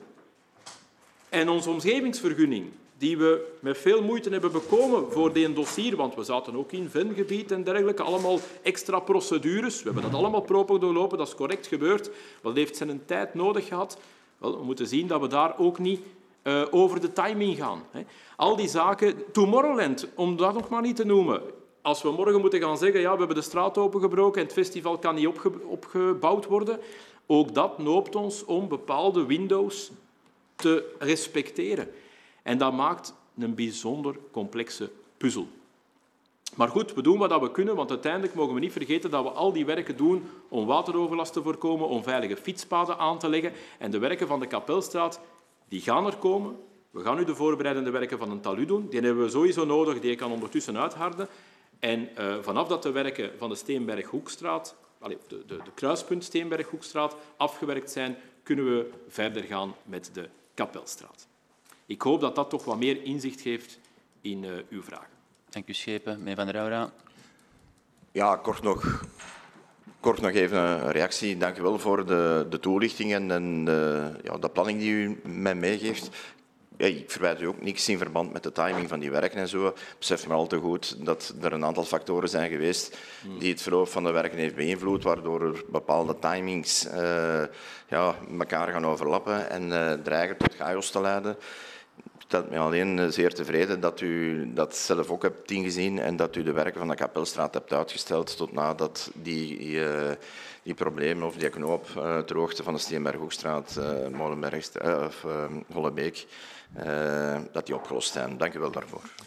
En onze omgevingsvergunning, die we met veel moeite hebben bekomen voor dit dossier, want we zaten ook in vengebied en dergelijke, allemaal extra procedures. We hebben dat allemaal proper doorlopen, dat is correct gebeurd. Maar dat heeft zijn tijd nodig gehad. Wel, we moeten zien dat we daar ook niet uh, over de timing gaan. Hè. Al die zaken, Tomorrowland, om dat nog maar niet te noemen. Als we morgen moeten gaan zeggen, ja, we hebben de straat opengebroken en het festival kan niet opge opgebouwd worden, ook dat noopt ons om bepaalde windows te respecteren. En dat maakt een bijzonder complexe puzzel. Maar goed, we doen wat we kunnen, want uiteindelijk mogen we niet vergeten dat we al die werken doen om wateroverlast te voorkomen, om veilige fietspaden aan te leggen. En de werken van de Kapelstraat, die gaan er komen. We gaan nu de voorbereidende werken van een talu doen. Die hebben we sowieso nodig, die kan ondertussen uitharden. En uh, vanaf dat de werken van de Steenberg-Hoekstraat, allez, de, de, de kruispunt Steenberg-Hoekstraat, afgewerkt zijn, kunnen we verder gaan met de Kapelstraat. Ik hoop dat dat toch wat meer inzicht geeft in uh, uw vragen. Dank u, Schepen. Meneer Van der Oura. Ja, kort nog, kort nog even een reactie. Dank u wel voor de, de toelichtingen en de, ja, de planning die u mij meegeeft. Ja, ik verwijt u ook niks in verband met de timing van die werken en zo. Ik besef me al te goed dat er een aantal factoren zijn geweest die het verloop van de werken heeft beïnvloed, waardoor er bepaalde timings uh, ja, elkaar gaan overlappen en uh, dreigen tot chaos te leiden. Ik stel me alleen zeer tevreden dat u dat zelf ook hebt ingezien en dat u de werken van de Kapelstraat hebt uitgesteld tot nadat die, uh, die problemen of die knoop uh, ter hoogte van de Steenberg-Hoekstraat, uh, Molenberg, uh, of uh, Hollebeek, uh, dat die opgelost zijn. Dank u wel daarvoor.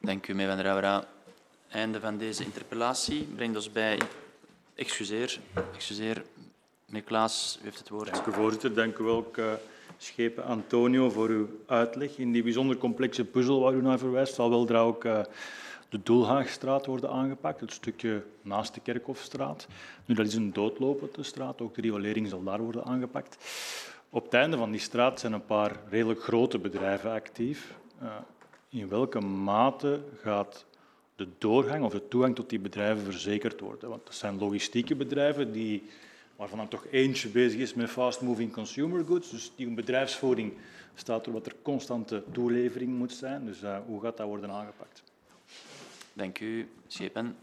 Dank u, meneer Van Rouwera. Einde van deze interpellatie brengt ons bij... Excuseer, excuseer. Meneer Klaas, u heeft het woord. Dank u, voorzitter. Dank u ook, uh, schepen Antonio, voor uw uitleg. In die bijzonder complexe puzzel waar u naar verwijst, zal weldra ook uh, de Doelhaagstraat worden aangepakt, het stukje naast de Kerkhofstraat. Nu, dat is een doodlopende straat, ook de riolering zal daar worden aangepakt. Op het einde van die straat zijn een paar redelijk grote bedrijven actief. Uh, in welke mate gaat de doorgang of de toegang tot die bedrijven verzekerd worden? Want dat zijn logistieke bedrijven die, waarvan er toch eentje bezig is met fast-moving consumer goods. Dus die bedrijfsvoering staat er wat er constante toelevering moet zijn. Dus uh, hoe gaat dat worden aangepakt? Dank u, schepen.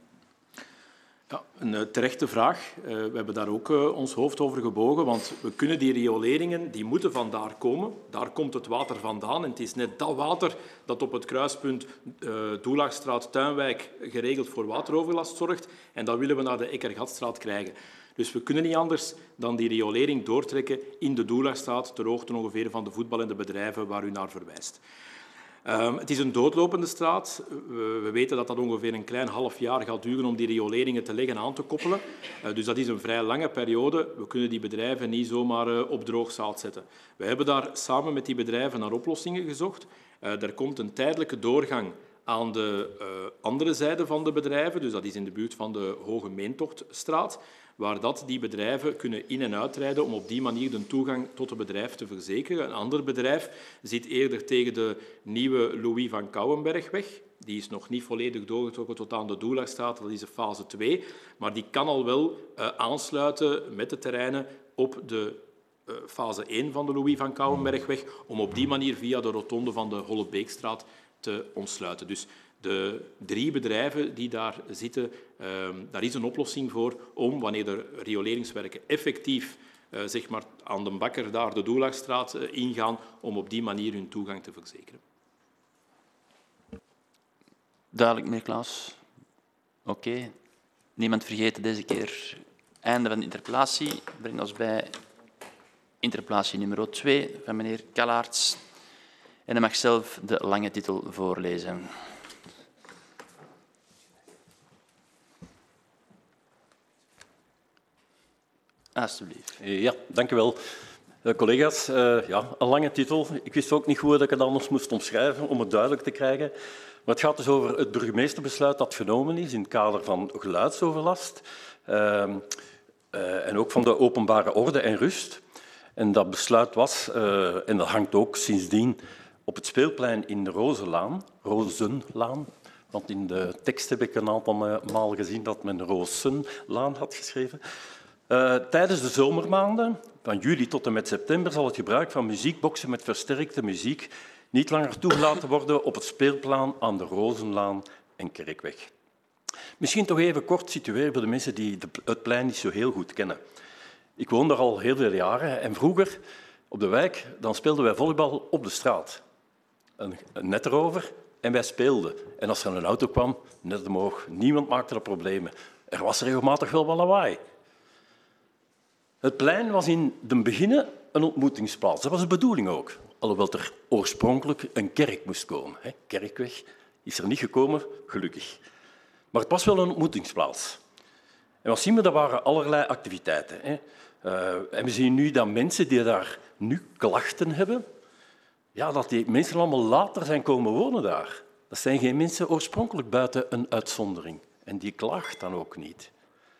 Ja, een uh, terechte vraag. Uh, we hebben daar ook uh, ons hoofd over gebogen, want we kunnen die rioleringen, die moeten vandaar komen. Daar komt het water vandaan en het is net dat water dat op het kruispunt uh, Doelhaagstraat-Tuinwijk geregeld voor wateroverlast zorgt. En dat willen we naar de Ekkergatstraat krijgen. Dus we kunnen niet anders dan die riolering doortrekken in de Doelhaagstraat, ter hoogte ongeveer van de voetbal en de bedrijven waar u naar verwijst. Um, het is een doodlopende straat. We, we weten dat dat ongeveer een klein half jaar gaat duren om die rioleringen te leggen en aan te koppelen. Uh, dus dat is een vrij lange periode. We kunnen die bedrijven niet zomaar uh, op droog zaad zetten. We hebben daar samen met die bedrijven naar oplossingen gezocht. Uh, er komt een tijdelijke doorgang aan de uh, andere zijde van de bedrijven, dus dat is in de buurt van de Hoge Meentochtstraat, waar dat die bedrijven kunnen in- en uitrijden om op die manier de toegang tot het bedrijf te verzekeren. Een ander bedrijf zit eerder tegen de nieuwe Louis van Kouwenbergweg. Die is nog niet volledig doorgetrokken tot aan de Doelhaagstraat, dat is de fase twee. Maar die kan al wel uh, aansluiten met de terreinen op de uh, fase één van de Louis van Kouwenbergweg, om op die manier via de rotonde van de Hollebeekstraat te ontsluiten. Dus de drie bedrijven die daar zitten, uh, daar is een oplossing voor om, wanneer de rioleringswerken effectief uh, zeg maar aan de bakker daar de Doelhaagstraat uh, ingaan, om op die manier hun toegang te verzekeren. Duidelijk, meneer Klaas. Oké. Okay. Niemand vergeten deze keer. Einde van de interpellatie brengt ons bij interpellatie nummer twee van meneer Kallaerts. En hij mag zelf de lange titel voorlezen. Alsjeblieft. Ja, dank u wel. Uh, collega's, uh, ja, een lange titel. Ik wist ook niet goed dat ik het anders moest omschrijven om het duidelijk te krijgen. Maar het gaat dus over het burgemeesterbesluit dat genomen is in het kader van geluidsoverlast uh, uh, en ook van de openbare orde en rust. En dat besluit was, uh, en dat hangt ook sindsdien op het speelplein in de Rozenlaan, Rozenlaan, want in de tekst heb ik een aantal maal gezien dat men Rozenlaan had geschreven. Uh, tijdens de zomermaanden, van juli tot en met september, zal het gebruik van muziekboxen met versterkte muziek niet langer toegelaten worden op het speelplein aan de Rozenlaan en Kerkweg. Misschien toch even kort situeren voor de mensen die het plein niet zo heel goed kennen. Ik woon daar al heel veel jaren en vroeger op de wijk dan speelden wij volleybal op de straat. Een, een net erover en wij speelden. En als er een auto kwam, net omhoog. Niemand maakte er problemen. Er was regelmatig wel wat lawaai. Het plein was in het begin een ontmoetingsplaats. Dat was de bedoeling ook. Alhoewel er oorspronkelijk een kerk moest komen. Kerkweg is er niet gekomen, gelukkig. Maar het was wel een ontmoetingsplaats. En wat zien we? Dat waren allerlei activiteiten. Hè. Uh, en we zien nu dat mensen die daar nu klachten hebben, ja, dat die mensen allemaal later zijn komen wonen daar. Dat zijn geen mensen oorspronkelijk buiten een uitzondering. En die klaagt dan ook niet.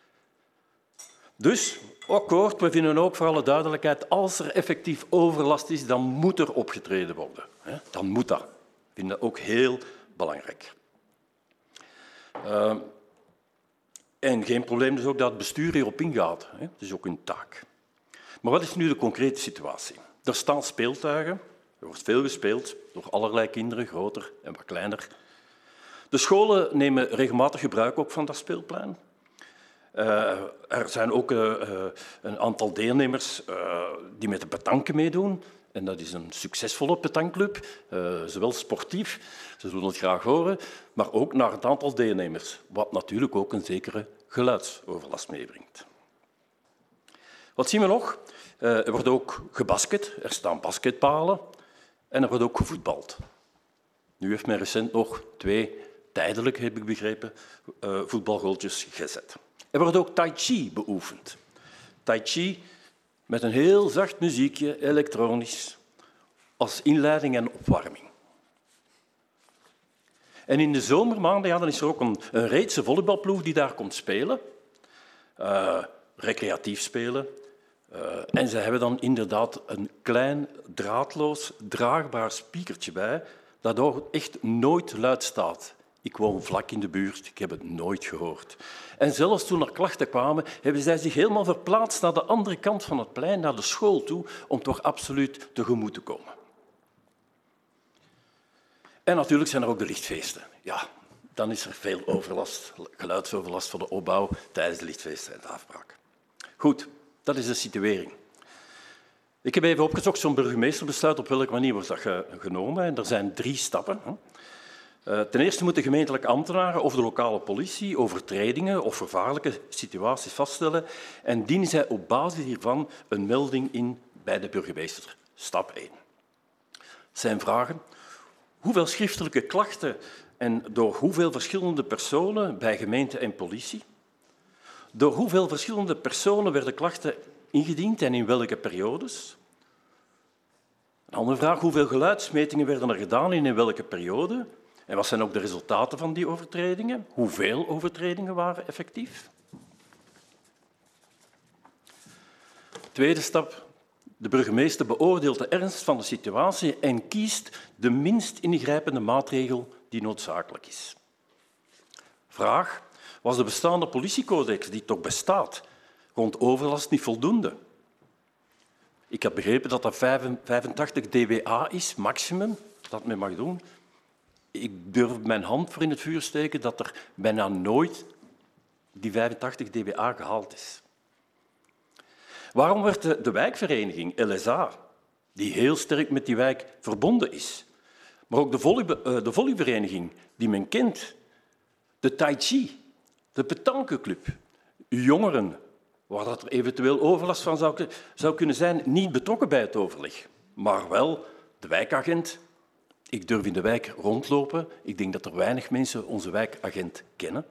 Dus, akkoord, we vinden ook voor alle duidelijkheid, als er effectief overlast is, dan moet er opgetreden worden. Hè. Dan moet dat. We vinden dat ook heel belangrijk. Uh, En geen probleem dus ook dat het bestuur hierop ingaat. Dat is ook een taak. Maar wat is nu de concrete situatie? Er staan speeltuigen. Er wordt veel gespeeld door allerlei kinderen, groter en wat kleiner. De scholen nemen regelmatig gebruik ook van dat speelplein. Uh, er zijn ook uh, uh, een aantal deelnemers uh, die met de petanque meedoen. En dat is een succesvolle petankclub, uh, zowel sportief, ze zullen het graag horen, maar ook naar het aantal deelnemers, wat natuurlijk ook een zekere geluidsoverlast meebrengt. Wat zien we nog? Uh, er wordt ook gebasket, er staan basketpalen en er wordt ook gevoetbald. Nu heeft men recent nog twee tijdelijk, heb ik begrepen, uh, voetbalgoaltjes gezet. Er wordt ook tai chi beoefend. Tai chi met een heel zacht muziekje, elektronisch, als inleiding en opwarming. En in de zomermaanden ja, dan is er ook een, een reedse volleybalploeg die daar komt spelen. Uh, recreatief spelen. Uh, en ze hebben dan inderdaad een klein, draadloos, draagbaar speakertje bij, dat ook echt nooit luid staat. Ik woon vlak in de buurt, ik heb het nooit gehoord. En zelfs toen er klachten kwamen, hebben zij zich helemaal verplaatst naar de andere kant van het plein, naar de school toe, om toch absoluut tegemoet te komen. En natuurlijk zijn er ook de lichtfeesten. Ja, dan is er veel overlast, geluidsoverlast voor de opbouw tijdens de lichtfeesten en de afbraak. Goed, dat is de situering. Ik heb even opgezocht zo'n burgemeesterbesluit, op welke manier wordt dat genomen. En er zijn drie stappen. Uh, ten eerste moeten gemeentelijke ambtenaren of de lokale politie overtredingen of gevaarlijke situaties vaststellen en dienen zij op basis hiervan een melding in bij de burgemeester. Stap één. Zijn vragen. Hoeveel schriftelijke klachten en door hoeveel verschillende personen bij gemeente en politie? Door hoeveel verschillende personen werden klachten ingediend en in welke periodes? Een andere vraag. Hoeveel geluidsmetingen werden er gedaan en in welke periode? En wat zijn ook de resultaten van die overtredingen? Hoeveel overtredingen waren effectief? Tweede stap. De burgemeester beoordeelt de ernst van de situatie en kiest de minst ingrijpende maatregel die noodzakelijk is. Vraag. Was de bestaande politiecodex, die toch bestaat, rond overlast niet voldoende? Ik heb begrepen dat dat vijfentachtig dBA is, maximum, dat men mag doen. Ik durf mijn hand voor in het vuur steken dat er bijna nooit die vijfentachtig dBA gehaald is. Waarom werd de, de wijkvereniging L S A, die heel sterk met die wijk verbonden is, maar ook de, volley, de volleyvereniging die men kent, de tai chi, de petanqueclub, jongeren, waar dat er eventueel overlast van zou, zou kunnen zijn, niet betrokken bij het overleg, maar wel de wijkagent. Ik durf in de wijk rondlopen. Ik denk dat er weinig mensen onze wijkagent kennen.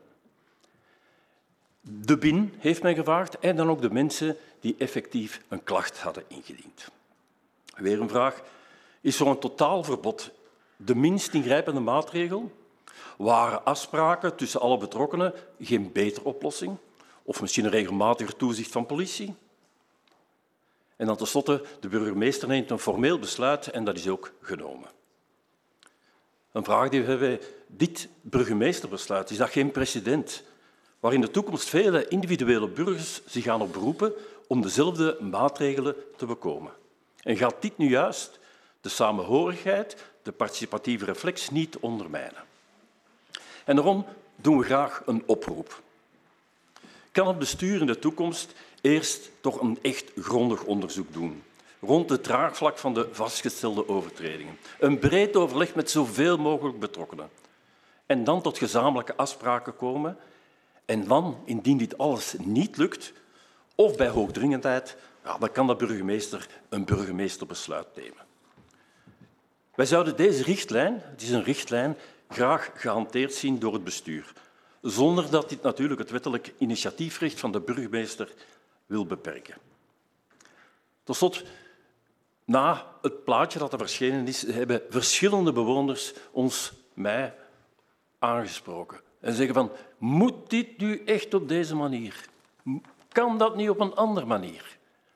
De B I N heeft mij gevraagd en dan ook de mensen die effectief een klacht hadden ingediend. Weer een vraag. Is zo'n totaalverbod de minst ingrijpende maatregel? Waren afspraken tussen alle betrokkenen geen betere oplossing? Of misschien een regelmatiger toezicht van politie? En dan tenslotte, de burgemeester neemt een formeel besluit en dat is ook genomen. Een vraag die we hebben. Dit burgemeesterbesluit, is dat geen precedent waar in de toekomst vele individuele burgers zich gaan op beroepen om dezelfde maatregelen te bekomen? En gaat dit nu juist de samenhorigheid, de participatieve reflex niet ondermijnen? En daarom doen we graag een oproep. Kan het bestuur in de toekomst eerst toch een echt grondig onderzoek doen rond het draagvlak van de vastgestelde overtredingen? Een breed overleg met zoveel mogelijk betrokkenen. En dan tot gezamenlijke afspraken komen. En dan, indien dit alles niet lukt, of bij hoogdringendheid, ja, dan kan de burgemeester een burgemeesterbesluit nemen. Wij zouden deze richtlijn, het is een richtlijn, graag gehanteerd zien door het bestuur, zonder dat dit natuurlijk het wettelijk initiatiefrecht van de burgemeester wil beperken. Tot slot, na het plaatje dat er verschenen is, hebben verschillende bewoners ons, mij, aangesproken en zeggen van, moet dit nu echt op deze manier? Kan dat niet op een andere manier?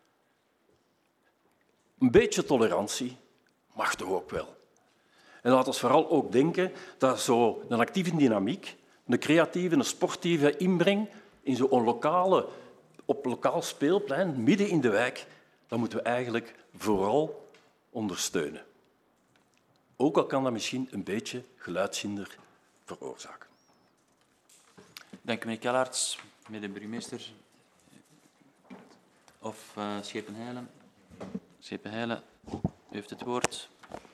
Een beetje tolerantie mag toch ook wel. En laat ons vooral ook denken dat zo een actieve dynamiek, een creatieve, een sportieve inbreng in zo'n lokale, op lokaal speelplein, midden in de wijk, dat moeten we eigenlijk vooral ondersteunen. Ook al kan dat misschien een beetje geluidshinder veroorzaken. Dank u, meneer Kellarts. Meneer de burgemeester. Of uh, Schepenheilen. Schepenheilen, u heeft het woord.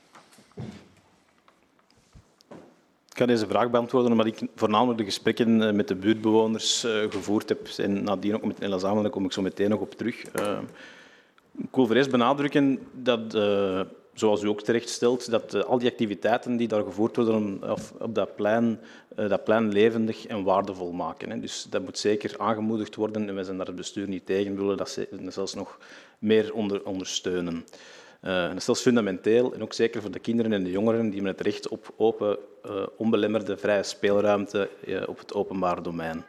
Ik ga deze vraag beantwoorden omdat ik voornamelijk de gesprekken met de buurtbewoners gevoerd heb en nadien ook met L S A, maar daar kom ik zo meteen nog op terug. Ik wil voor eerst benadrukken dat uh, zoals u ook terecht stelt, dat uh, al die activiteiten die daar gevoerd worden om, of, op dat plein, uh, dat plein levendig en waardevol maken. Hè. Dus dat moet zeker aangemoedigd worden en wij zijn daar het bestuur niet tegen, we willen dat zelfs nog meer onder, ondersteunen. Uh, en dat is zelfs fundamenteel en ook zeker voor de kinderen en de jongeren die met het recht op open, uh, onbelemmerde vrije speelruimte uh, op het openbaar domein.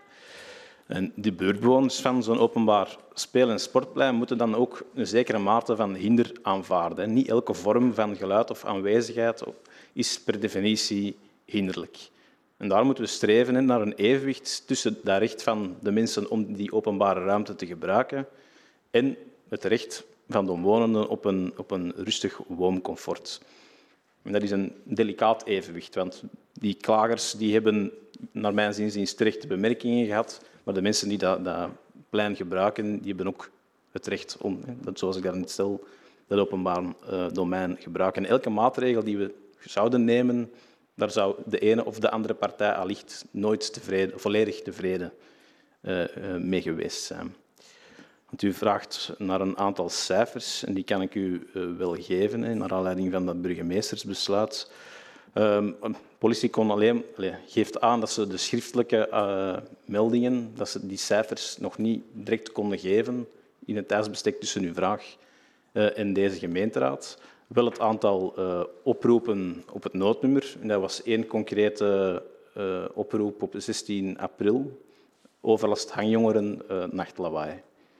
En de buurtbewoners van zo'n openbaar speel- en sportplein moeten dan ook een zekere mate van hinder aanvaarden. Niet elke vorm van geluid of aanwezigheid is per definitie hinderlijk. En daar moeten we streven naar een evenwicht tussen dat recht van de mensen om die openbare ruimte te gebruiken en het recht van de omwonenden op een, op een rustig wooncomfort. En dat is een delicaat evenwicht, want die klagers die hebben naar mijn zin terechte bemerkingen gehad, maar de mensen die dat, dat plein gebruiken, die hebben ook het recht om, dat, zoals ik daarnet stel, dat openbaar uh, domein gebruiken. En elke maatregel die we zouden nemen, daar zou de ene of de andere partij allicht nooit tevreden, volledig tevreden uh, uh, mee geweest zijn. Want u vraagt naar een aantal cijfers, en die kan ik u uh, wel geven, hè, naar aanleiding van dat burgemeestersbesluit. Um, de politie kon alleen, allez, geeft aan dat ze de schriftelijke uh, meldingen, dat ze die cijfers nog niet direct konden geven in het tijdsbestek tussen uw vraag uh, en deze gemeenteraad. Wel het aantal uh, oproepen op het noodnummer. En dat was één concrete uh, oproep op zestien april. Overlast hangjongeren, uh, nachtlawaai.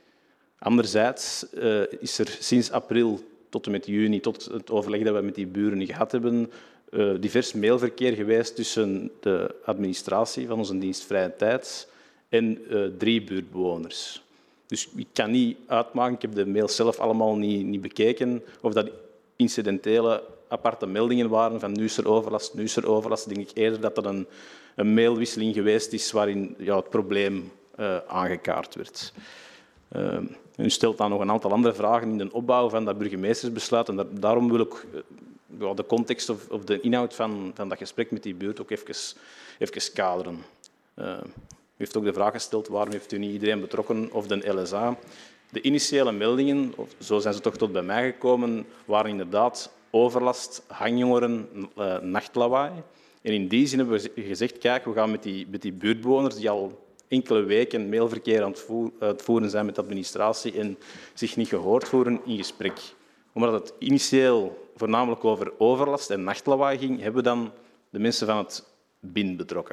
Anderzijds uh, is er sinds april tot en met juni, tot het overleg dat we met die buren gehad hebben, uh, divers mailverkeer geweest tussen de administratie van onze dienst Vrije Tijd en uh, drie buurtbewoners. Dus ik kan niet uitmaken, ik heb de mails zelf allemaal niet, niet bekeken, of dat incidentele aparte meldingen waren van nu is er overlast, nu is er overlast. Denk ik eerder dat dat een, een mailwisseling geweest is waarin ja, het probleem uh, aangekaart werd. Uh, u stelt dan nog een aantal andere vragen in de opbouw van dat burgemeestersbesluit. En dat, daarom wil ik uh, de context of, of de inhoud van, van dat gesprek met die buurt ook even, even kaderen. Uh, u heeft ook de vraag gesteld waarom heeft u niet iedereen betrokken of de L S A. De initiële meldingen, of zo zijn ze toch tot bij mij gekomen, waren inderdaad overlast, hangjongeren, uh, nachtlawaai. En in die zin hebben we gezegd, kijk, we gaan met die, met die buurtbewoners die al enkele weken mailverkeer aan het voeren zijn met de administratie en zich niet gehoord voeren, in gesprek. Omdat het initieel voornamelijk over overlast en nachtlawaai ging, hebben we dan de mensen van het B I N betrokken.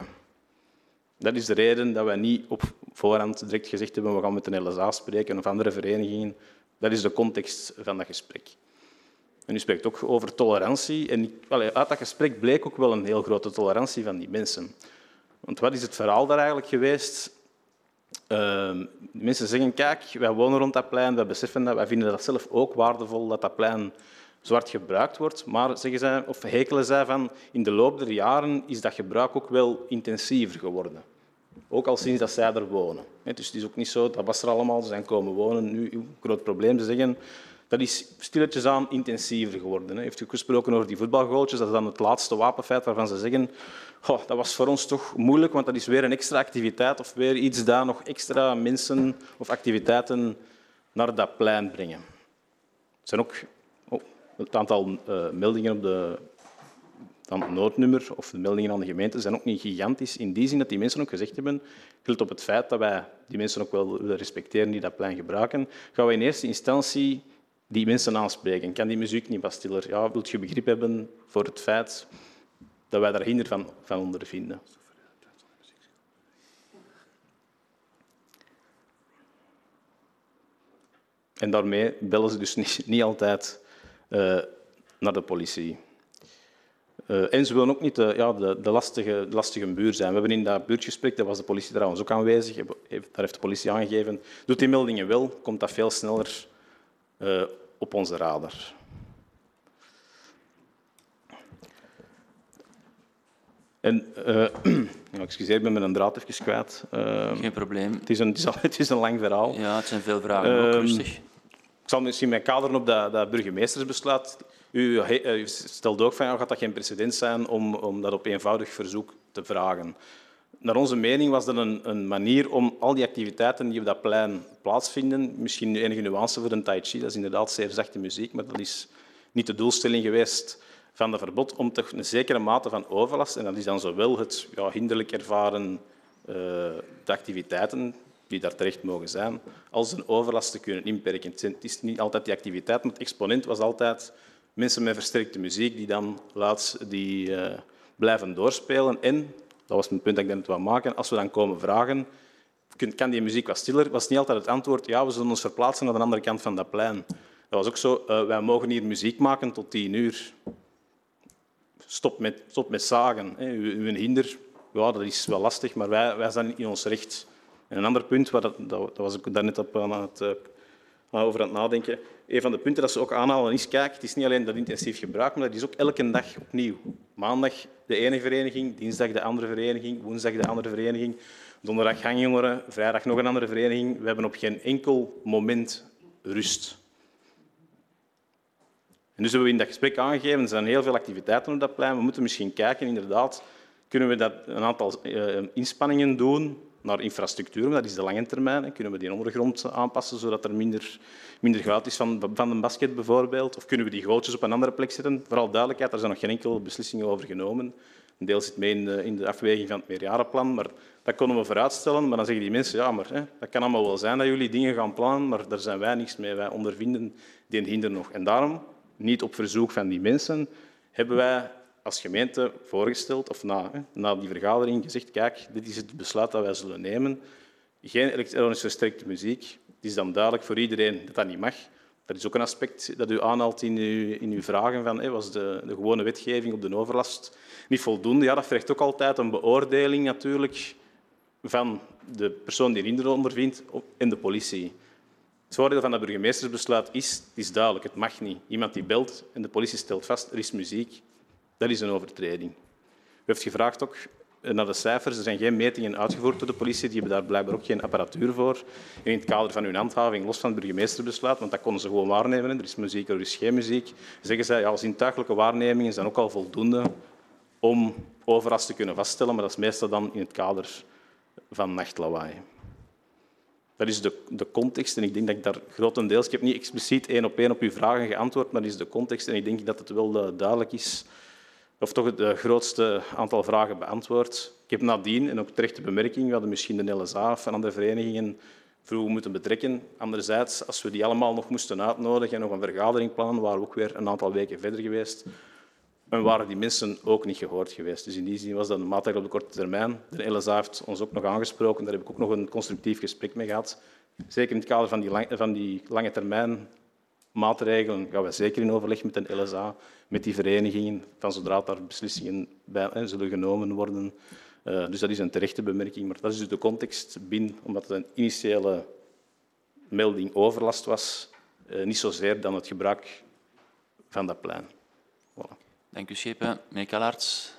Dat is de reden dat wij niet op voorhand direct gezegd hebben we gaan met de L S A spreken of andere verenigingen. Dat is de context van dat gesprek. En u spreekt ook over tolerantie. En uit dat gesprek bleek ook wel een heel grote tolerantie van die mensen. Want wat is het verhaal daar eigenlijk geweest? Uh, mensen zeggen, kijk, wij wonen rond dat plein, wij beseffen dat, wij vinden dat zelf ook waardevol dat dat plein zwart gebruikt wordt. Maar zeggen zij, of hekelen zij van, in de loop der jaren is dat gebruik ook wel intensiever geworden. Ook al sinds dat zij er wonen. Dus het is ook niet zo, dat was er allemaal, ze zijn komen wonen. Nu, een groot probleem, ze zeggen, dat is stilletjes aan intensiever geworden. Heeft u gesproken over die voetbalgoaltjes, dat is dan het laatste wapenfeit waarvan ze zeggen, oh, dat was voor ons toch moeilijk, want dat is weer een extra activiteit of weer iets dat nog extra mensen of activiteiten naar dat plein brengen. Het zijn ook oh, het aantal uh, meldingen op de, van het noodnummer of de meldingen aan de gemeente zijn ook niet gigantisch. In die zin dat die mensen ook gezegd hebben, geldt op het feit dat wij die mensen ook wel willen respecteren die dat plein gebruiken, gaan we in eerste instantie die mensen aanspreken. Kan die muziek niet wat stiller? Ja, wilt je begrip hebben voor het feit dat wij daar hinder van, van ondervinden? En daarmee bellen ze dus niet, niet altijd uh, naar de politie. Uh, en ze willen ook niet de, ja, de, de, lastige, de lastige buur zijn. We hebben in dat buurtgesprek, daar was de politie trouwens ook aanwezig, daar heeft de politie aangegeven, doet die meldingen wel, komt dat veel sneller uh, op onze radar. En, uh, excuseer, ik ben met een draad even kwijt. Uh, Geen probleem. Het is, een, het, is al, het is een lang verhaal. Ja, het zijn veel vragen, uh, ook rustig. Ik zal misschien mijn kaderen op dat, dat burgemeestersbesluit. U, u stelt ook van, ja, gaat dat geen precedent zijn om, om dat op eenvoudig verzoek te vragen? Naar onze mening was dat een, een manier om al die activiteiten die op dat plein plaatsvinden, misschien enige nuance voor een tai chi, dat is inderdaad zeer zachte muziek, maar dat is niet de doelstelling geweest van het verbod om toch een zekere mate van overlast, en dat is dan zowel het ja, hinderlijk ervaren uh, de activiteiten die daar terecht mogen zijn, als een overlast te kunnen inperken. Het is niet altijd die activiteit, maar het exponent was altijd mensen met versterkte muziek die dan laatst die, uh, blijven doorspelen. En, dat was mijn punt dat ik net wou maken, als we dan komen vragen, kan die muziek wat stiller, was niet altijd het antwoord, ja, we zullen ons verplaatsen naar de andere kant van dat plein. Dat was ook zo, uh, wij mogen hier muziek maken tot tien uur. Stop met, stop met zagen. Hè. Uw hinder, ja, dat is wel lastig, maar wij, wij zijn in ons recht. En een ander punt, waar dat, dat was ik daarnet op aan het, uh, over aan het nadenken, een van de punten dat ze ook aanhalen is, kijk, het is niet alleen dat intensief gebruik, maar dat is ook elke dag opnieuw. Maandag de ene vereniging, dinsdag de andere vereniging, woensdag de andere vereniging, donderdag gangjongeren, vrijdag nog een andere vereniging. We hebben op geen enkel moment rust. En dus hebben we in dat gesprek aangegeven, er zijn heel veel activiteiten op dat plein. We moeten misschien kijken, inderdaad, kunnen we dat een aantal uh, inspanningen doen naar infrastructuur, dat is de lange termijn. Kunnen we die ondergrond aanpassen, zodat er minder, minder geluid is van, van een basket bijvoorbeeld? Of kunnen we die gootjes op een andere plek zetten? Vooral duidelijkheid, er zijn nog geen enkele beslissingen over genomen. Een deel zit mee in de, in de afweging van het meerjarenplan, maar dat konden we vooruitstellen. Maar dan zeggen die mensen, ja, maar hè, dat kan allemaal wel zijn dat jullie dingen gaan plannen, maar daar zijn wij niks mee. Wij ondervinden die hinder nog. En daarom, niet op verzoek van die mensen, hebben wij als gemeente voorgesteld, of na, hè, na die vergadering gezegd, kijk, dit is het besluit dat wij zullen nemen. Geen elektronisch versterkte muziek. Het is dan duidelijk voor iedereen dat dat niet mag. Dat is ook een aspect dat u aanhaalt in uw, in uw vragen. Van, hè, was de, de gewone wetgeving op de overlast niet voldoende? Ja, dat vergt ook altijd een beoordeling natuurlijk van de persoon die hinder ondervindt en de politie. Het voordeel van dat burgemeestersbesluit is, het is duidelijk, het mag niet. Iemand die belt en de politie stelt vast, er is muziek. Dat is een overtreding. U heeft gevraagd ook naar de cijfers. Er zijn geen metingen uitgevoerd door de politie. Die hebben daar blijkbaar ook geen apparatuur voor. En in het kader van hun handhaving, los van het burgemeesterbesluit, want dat konden ze gewoon waarnemen. Er is muziek, er is geen muziek. Zeggen zij, ja, zintuigelijke waarnemingen zijn ook al voldoende om overlast te kunnen vaststellen, maar dat is meestal dan in het kader van nachtlawaai. Dat is de, de context en ik denk dat ik daar grotendeels... Ik heb niet expliciet één op één op uw vragen geantwoord, maar dat is de context en ik denk dat het wel duidelijk is, of toch het grootste aantal vragen beantwoord. Ik heb nadien, en ook terechte bemerking, we hadden misschien de L S A of andere verenigingen vroeg moeten betrekken. Anderzijds, als we die allemaal nog moesten uitnodigen en nog een vergadering plannen, waren we ook weer een aantal weken verder geweest. En waren die mensen ook niet gehoord geweest. Dus in die zin was dat een maatregel op de korte termijn. De L S A heeft ons ook nog aangesproken, daar heb ik ook nog een constructief gesprek mee gehad. Zeker in het kader van die, lang, van die lange termijn maatregelen gaan we zeker in overleg met de L S A, met die verenigingen, van zodra daar beslissingen bij hè, zullen genomen worden. Uh, dus dat is een terechte bemerking, maar dat is dus de context binnen, omdat het een initiële melding overlast was, uh, niet zozeer dan het gebruik van dat plein. Voilà. Dank u, Schepen. Meneer Kallaerts.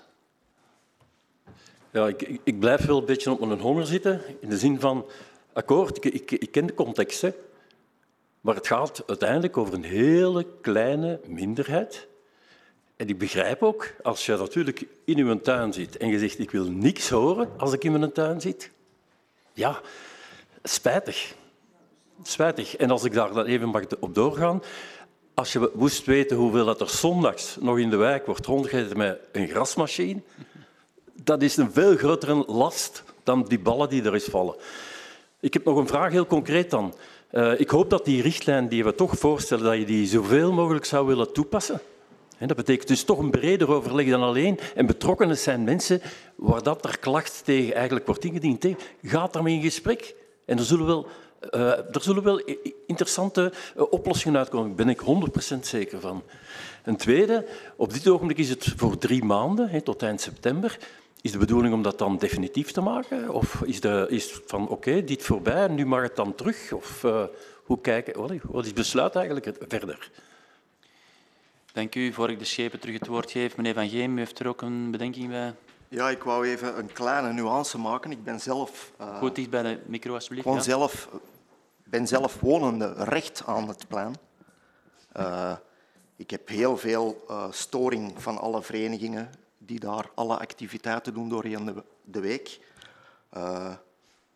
Ja, ik, ik, ik blijf wel een beetje op mijn honger zitten, in de zin van, akkoord, ik, ik, ik ken de context, hè, maar het gaat uiteindelijk over een hele kleine minderheid. En ik begrijp ook, als je natuurlijk in uw tuin zit en je zegt, ik wil niks horen als ik in mijn tuin zit, ja, spijtig. Spijtig. En als ik daar dan even mag op doorgaan, als je moest weten hoeveel dat er zondags nog in de wijk wordt rondgereden met een grasmachine, dat is een veel grotere last dan die ballen die er eens vallen. Ik heb nog een vraag, heel concreet dan. Uh, ik hoop dat die richtlijn die we toch voorstellen, dat je die zoveel mogelijk zou willen toepassen. En dat betekent dus toch een breder overleg dan alleen. En betrokkenen zijn mensen waar dat er klacht tegen eigenlijk wordt ingediend. Ga daarmee in gesprek. En er zullen wel, uh, er zullen wel interessante uh, oplossingen uitkomen. Daar ben ik honderd procent zeker van. Een tweede, op dit ogenblik is het voor drie maanden, he, tot eind september. Is de bedoeling om dat dan definitief te maken? Of is het is van oké, okay, dit voorbij, nu mag het dan terug? Of uh, hoe kijken, wat is het besluit eigenlijk verder? Dank u. Voor ik de Schepen terug het woord geef, meneer Van Geem, u heeft er ook een bedenking bij? Ja, ik wou even een kleine nuance maken. Ik ben zelf... Uh, Goed dicht bij de micro, alsjeblieft. Ik ja. zelf, ben zelf wonende recht aan het plein. Uh, ik heb heel veel uh, storing van alle verenigingen die daar alle activiteiten doen doorheen de, de week. Uh,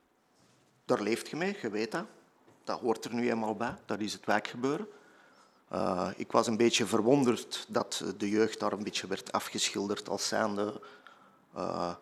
daar leeft je mee, je weet dat. Dat hoort er nu eenmaal bij. Dat is het wijkgebeuren. Uh, ik was een beetje verwonderd dat de jeugd daar een beetje werd afgeschilderd als zijnde uh,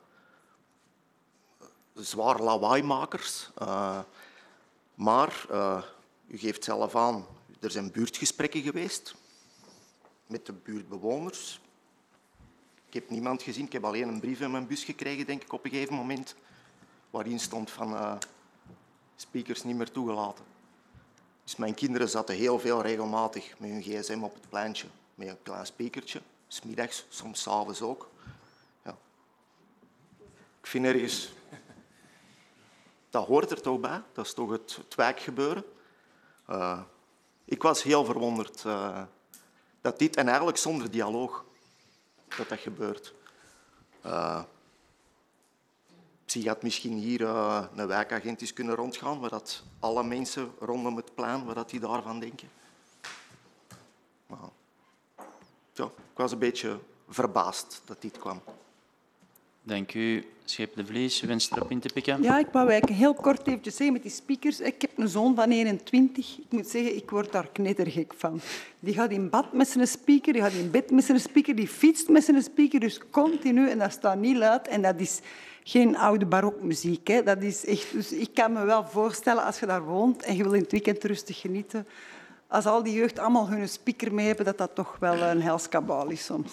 zwaar lawaaimakers. Uh, maar uh, u geeft zelf aan, er zijn buurtgesprekken geweest met de buurtbewoners. Ik heb niemand gezien, ik heb alleen een brief in mijn bus gekregen, denk ik, op een gegeven moment, waarin stond van uh, speakers niet meer toegelaten. Dus mijn kinderen zaten heel veel regelmatig met hun gsm op het pleintje, met een klein speakertje, 's middags, soms 's avonds ook. Ja. Ik vind ergens, dat hoort er toch bij, dat is toch het, het wijkgebeuren. Uh, ik was heel verwonderd uh, dat dit, en eigenlijk zonder dialoog, dat dat gebeurt. Uh, Zie had misschien hier uh, een wijkagent eens kunnen rondgaan, waar dat alle mensen rondom het plein, wat dat die daarvan denken. Maar, ja, ik was een beetje verbaasd dat dit kwam. Dank u, Scheep de Vries. U wenst erop in te pikken? Ja, ik wou eigenlijk heel kort eventjes zeggen met die speakers. Ik heb een zoon van eenentwintig. Ik moet zeggen, ik word daar knettergek van. Die gaat in bad met zijn speaker, die gaat in bed met zijn speaker, die fietst met zijn speaker, dus continu, en dat staat niet luid. En dat is geen oude barokmuziek. Hè. Dat is echt, dus ik kan me wel voorstellen, als je daar woont en je wil in het weekend rustig genieten, als al die jeugd allemaal hun speaker mee hebben, dat dat toch wel een helskabaal is soms.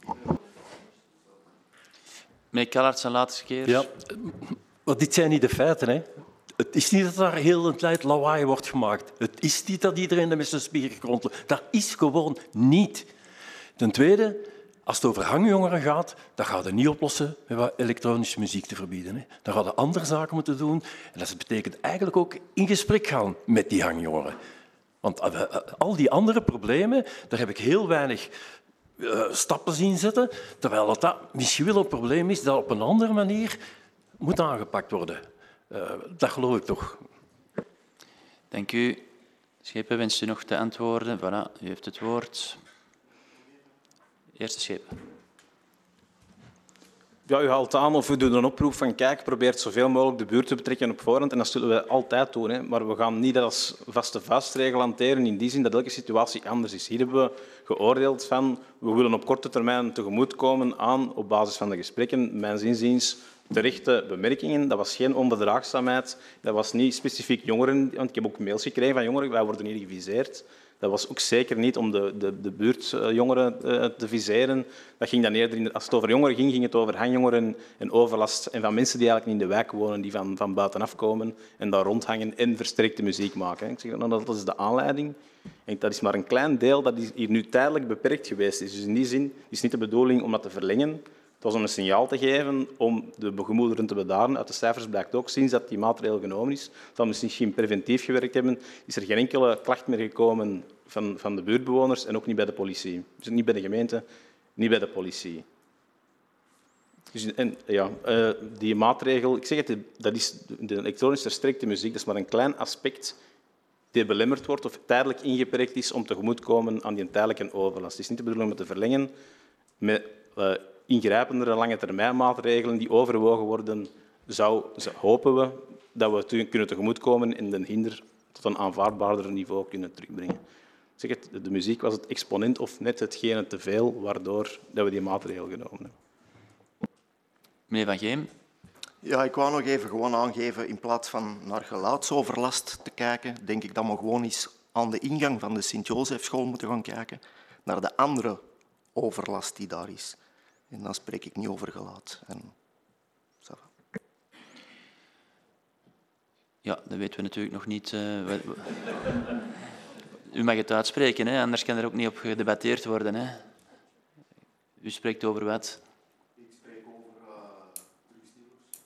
Meneer Kallaerts, een laatste keer. Ja, maar dit zijn niet de feiten. Hè. Het is niet dat daar heel een tijd lawaai wordt gemaakt. Het is niet dat iedereen met zijn speaker rondloopt. Dat is gewoon niet. Ten tweede, als het over hangjongeren gaat, dan gaat het niet oplossen met wat elektronische muziek te verbieden. Hè. Dan gaan we andere zaken moeten doen. En dat betekent eigenlijk ook in gesprek gaan met die hangjongeren. Want al die andere problemen, daar heb ik heel weinig uh, stappen zien zetten, terwijl dat, dat misschien wel een probleem is dat op een andere manier moet aangepakt worden. Uh, dat geloof ik toch. Dank u. Schepen, wenst u nog te antwoorden? Voilà, u heeft het woord. Eerste Scheep. Ja, u haalt aan of we doen een oproep van kijk, probeer zoveel mogelijk de buurt te betrekken op voorhand. En dat zullen we altijd doen. Hè. Maar we gaan niet dat als vaste vastregel hanteren in die zin dat elke situatie anders is. Hier hebben we geoordeeld van we willen op korte termijn tegemoetkomen aan, op basis van de gesprekken, mijn zinziens, terechte bemerkingen. Dat was geen onverdraagzaamheid. Dat was niet specifiek jongeren, want ik heb ook mails gekregen van jongeren, wij worden hier geviseerd. Dat was ook zeker niet om de, de, de buurtjongeren te viseren. Dat ging dan eerder in, als het over jongeren ging, ging het over hangjongeren en overlast en van mensen die eigenlijk niet in de wijk wonen, die van, van buitenaf komen en daar rondhangen en versterkte muziek maken. Ik zeg, nou, dat is de aanleiding. En dat is maar een klein deel dat hier nu tijdelijk beperkt geweest is. Dus in die zin is niet de bedoeling om dat te verlengen. Het was om een signaal te geven om de gemoederen te bedaren. Uit de cijfers blijkt ook, sinds dat die maatregel genomen is, dat we misschien preventief gewerkt hebben, is er geen enkele klacht meer gekomen van, van de buurtbewoners en ook niet bij de politie. Dus niet bij de gemeente, niet bij de politie. Dus, en, ja, uh, die maatregel, ik zeg het, dat is de elektronisch versterkte muziek, dat is maar een klein aspect die belemmerd wordt of tijdelijk ingeperkt is om tegemoet te komen aan die tijdelijke overlast. Het is niet de bedoeling om het te verlengen met uh, ingrijpendere lange termijn maatregelen die overwogen worden, zou, hopen we dat we te, kunnen tegemoetkomen en de hinder tot een aanvaardbaarder niveau kunnen terugbrengen. Zeg het, de muziek was het exponent of net hetgene te veel, waardoor dat we die maatregel genomen hebben. Meneer Van Geem. Ja, ik wou nog even gewoon aangeven, in plaats van naar geluidsoverlast te kijken, denk ik dat we gewoon eens aan de ingang van de Sint-Jozefschool moeten gaan kijken, naar de andere overlast die daar is. En dan spreek ik niet over geluid. En... Ja, dat weten we natuurlijk nog niet. Uh, U mag het uitspreken, hè? Anders kan er ook niet op gedebatteerd worden. Hè? U spreekt over wat? Ik spreek over uh, drugsdealers.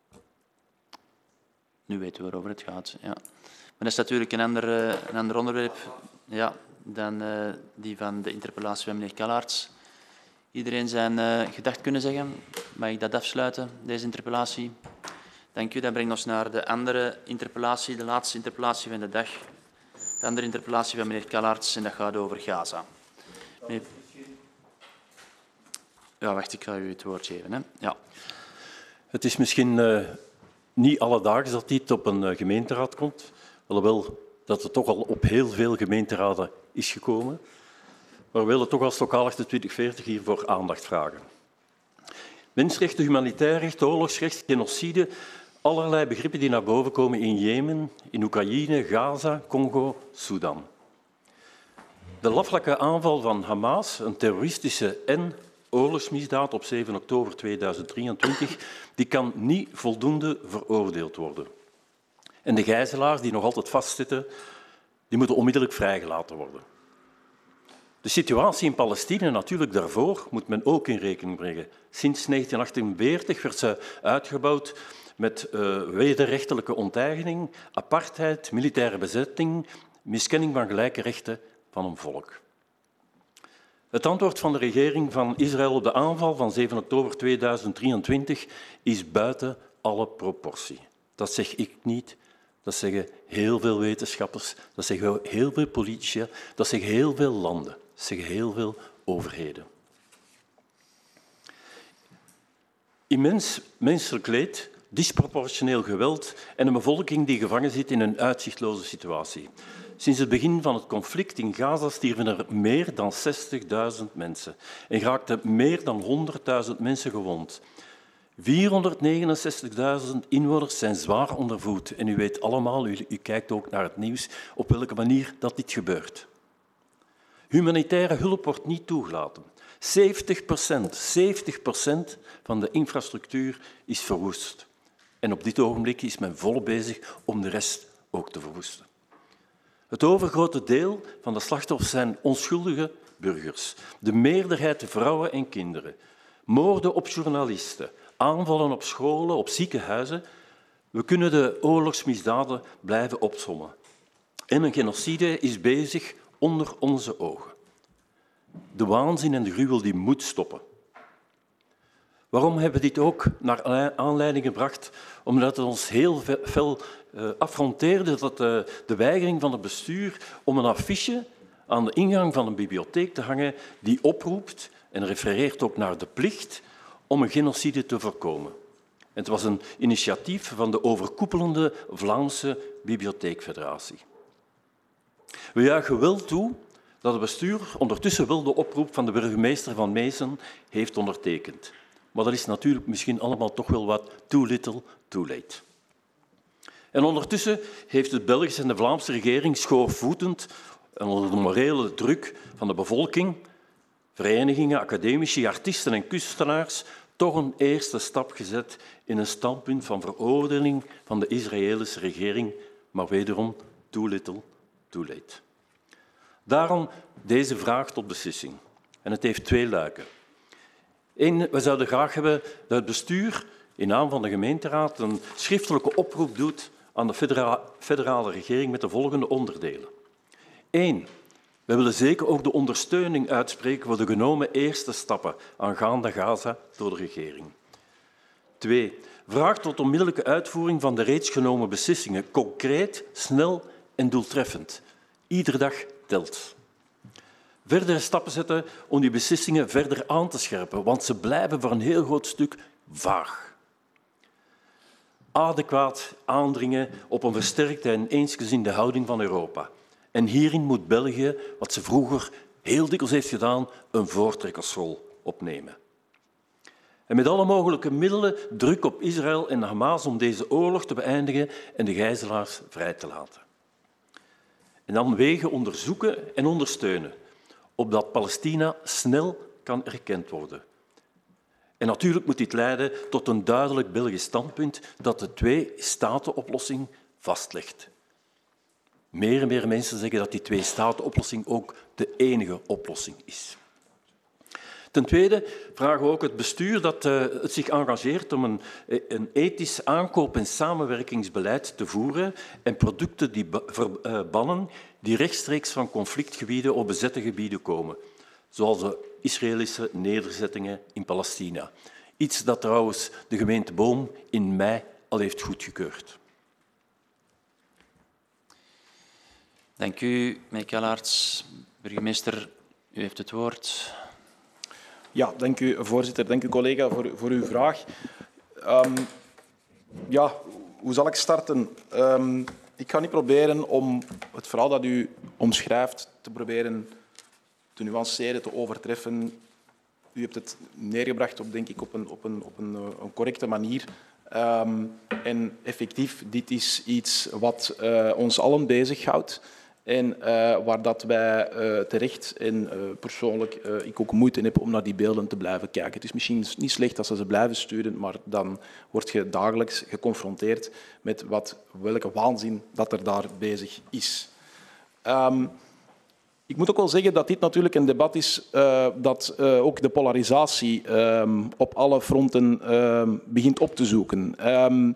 Nu weten we waarover het gaat. Ja. Maar dat is natuurlijk een ander, uh, een ander onderwerp ja, dan uh, die van de interpellatie van meneer Kallaerts. Iedereen zijn uh, gedacht kunnen zeggen. Mag ik dat afsluiten, deze interpellatie? Dank u. Dat brengt ons naar de andere interpellatie, de laatste interpellatie van de dag. De andere interpellatie van meneer Kallaerts en dat gaat over Gaza. Meneer... Ja, wacht, ik ga u het woord geven. Hè. Ja. Het is misschien uh, niet alledaags dat dit op een uh, gemeenteraad komt, alhoewel dat het toch al op heel veel gemeenteraden is gekomen. Maar we willen toch als Lokaal achtentwintig veertig hiervoor aandacht vragen. Mensenrechten, humanitair recht, oorlogsrecht, genocide, allerlei begrippen die naar boven komen in Jemen, in Oekraïne, Gaza, Congo, Sudan. De lafelijke aanval van Hamas, een terroristische en oorlogsmisdaad op zeven oktober tweeduizend drieëntwintig, die kan niet voldoende veroordeeld worden. En de gijzelaars die nog altijd vastzitten, die moeten onmiddellijk vrijgelaten worden. De situatie in Palestina, natuurlijk daarvoor, moet men ook in rekening brengen. Sinds negentien achtenveertig werd ze uitgebouwd met uh, wederrechtelijke onteigening, apartheid, militaire bezetting, miskenning van gelijke rechten van een volk. Het antwoord van de regering van Israël op de aanval van zeven oktober tweeduizend drieëntwintig is buiten alle proportie. Dat zeg ik niet, dat zeggen heel veel wetenschappers, dat zeggen heel veel politici, dat zeggen heel veel landen, dat zeggen heel veel overheden. Immens menselijk leed, disproportioneel geweld en een bevolking die gevangen zit in een uitzichtloze situatie. Sinds het begin van het conflict in Gaza stierven er meer dan zestigduizend mensen en raakten meer dan honderdduizend mensen gewond. vierhonderdnegenenzestigduizend inwoners zijn zwaar ondervoed en u weet allemaal, u, u kijkt ook naar het nieuws, op welke manier dat dit gebeurt. Humanitaire hulp wordt niet toegelaten. zeventig procent, zeventig procent van de infrastructuur is verwoest. En op dit ogenblik is men volop bezig om de rest ook te verwoesten. Het overgrote deel van de slachtoffers zijn onschuldige burgers. De meerderheid vrouwen en kinderen. Moorden op journalisten, aanvallen op scholen, op ziekenhuizen. We kunnen de oorlogsmisdaden blijven opsommen. En een genocide is bezig onder onze ogen. De waanzin en de gruwel die moet stoppen. Waarom hebben we dit ook naar aanleiding gebracht? Omdat het ons heel fel uh, affronteerde dat de, de weigering van het bestuur om een affiche aan de ingang van een bibliotheek te hangen die oproept en refereert ook naar de plicht om een genocide te voorkomen. Het was een initiatief van de overkoepelende Vlaamse Bibliotheekfederatie. We juichen wel toe dat het bestuur ondertussen wel de oproep van de burgemeester van Mesen heeft ondertekend. Maar dat is natuurlijk misschien allemaal toch wel wat too little, too late. En ondertussen heeft de Belgische en de Vlaamse regering schoorvoetend en onder de morele druk van de bevolking, verenigingen, academici, artiesten en kunstenaars toch een eerste stap gezet in een standpunt van veroordeling van de Israëlische regering, maar wederom too little, too late. Daarom deze vraag tot beslissing. En het heeft twee luiken. Eén, we zouden graag hebben dat het bestuur in naam van de gemeenteraad een schriftelijke oproep doet aan de federa- federale regering met de volgende onderdelen. Eén, we willen zeker ook de ondersteuning uitspreken voor de genomen eerste stappen aangaande Gaza door de regering. Twee, vraag tot onmiddellijke uitvoering van de reeds genomen beslissingen, concreet, snel en doeltreffend. Iedere dag telt. Verdere stappen zetten om die beslissingen verder aan te scherpen, want ze blijven voor een heel groot stuk vaag. Adequaat aandringen op een versterkte en eensgezinde houding van Europa. En hierin moet België, wat ze vroeger heel dikwijls heeft gedaan, een voortrekkersrol opnemen. En met alle mogelijke middelen druk op Israël en Hamas om deze oorlog te beëindigen en de gijzelaars vrij te laten. En dan wegen onderzoeken en ondersteunen, opdat Palestina snel kan erkend worden. En natuurlijk moet dit leiden tot een duidelijk Belgisch standpunt dat de twee-staten-oplossing vastlegt. Meer en meer mensen zeggen dat die twee-staten-oplossing ook de enige oplossing is. Ten tweede vragen we ook het bestuur dat uh, het zich engageert om een, een ethisch aankoop- en samenwerkingsbeleid te voeren en producten die verbannen die rechtstreeks van conflictgebieden of bezette gebieden komen, zoals de Israëlische nederzettingen in Palestina. Iets dat trouwens de gemeente Boom in mei al heeft goedgekeurd. Dank u, meneer Kellarts. Burgemeester, u heeft het woord. Ja, dank u, voorzitter. Dank u, collega, voor, voor uw vraag. Um, ja, hoe zal ik starten? Um, ik ga niet proberen om het verhaal dat u omschrijft, te proberen te nuanceren, te overtreffen. U hebt het neergebracht op, denk ik, op, een, op, een, op een, een correcte manier. Um, en effectief, dit is iets wat uh, ons allen bezighoudt. En uh, waar dat wij uh, terecht en uh, persoonlijk uh, ik ook moeite heb om naar die beelden te blijven kijken. Het is misschien niet slecht als ze ze blijven sturen, maar dan word je dagelijks geconfronteerd met wat, welke waanzin dat er daar bezig is. Um, ik moet ook wel zeggen dat dit natuurlijk een debat is uh, dat uh, ook de polarisatie um, op alle fronten um, begint op te zoeken. Um,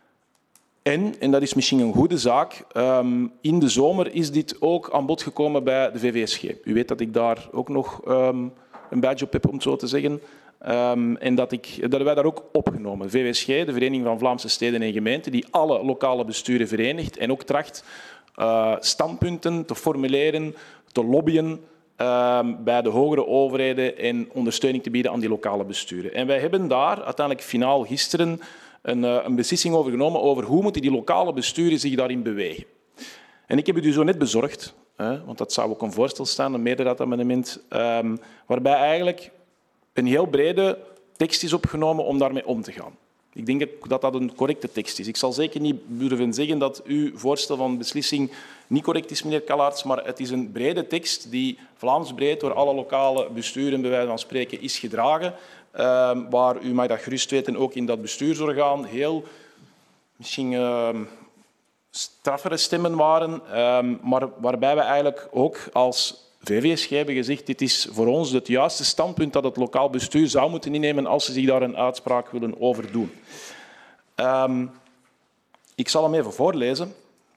En, en dat is misschien een goede zaak, um, in de zomer is dit ook aan bod gekomen bij de V V S G. U weet dat ik daar ook nog um, een badge op heb, om het zo te zeggen. Um, en dat, ik, dat wij daar ook opgenomen. V V S G, de Vereniging van Vlaamse Steden en Gemeenten, die alle lokale besturen verenigt en ook tracht uh, standpunten te formuleren, te lobbyen uh, bij de hogere overheden en ondersteuning te bieden aan die lokale besturen. En wij hebben daar uiteindelijk finaal gisteren Een, een beslissing over genomen over hoe moeten die lokale besturen zich daarin bewegen. En ik heb het u zo net bezorgd, hè, want dat zou ook een voorstel staan, een meerderheidsamendement, um, waarbij eigenlijk een heel brede tekst is opgenomen om daarmee om te gaan. Ik denk dat dat een correcte tekst is. Ik zal zeker niet durven zeggen dat uw voorstel van beslissing niet correct is, meneer Calaerts, maar het is een brede tekst die Vlaamsbreed door alle lokale besturen, bij wijze van spreken, is gedragen. Uh, waar, u mag dat gerust weten, ook in dat bestuursorgaan heel misschien uh, straffere stemmen waren, uh, maar waarbij we eigenlijk ook als V V S G hebben gezegd dit is voor ons het juiste standpunt dat het lokaal bestuur zou moeten innemen als ze zich daar een uitspraak willen over doen. Uh, ik zal hem even voorlezen,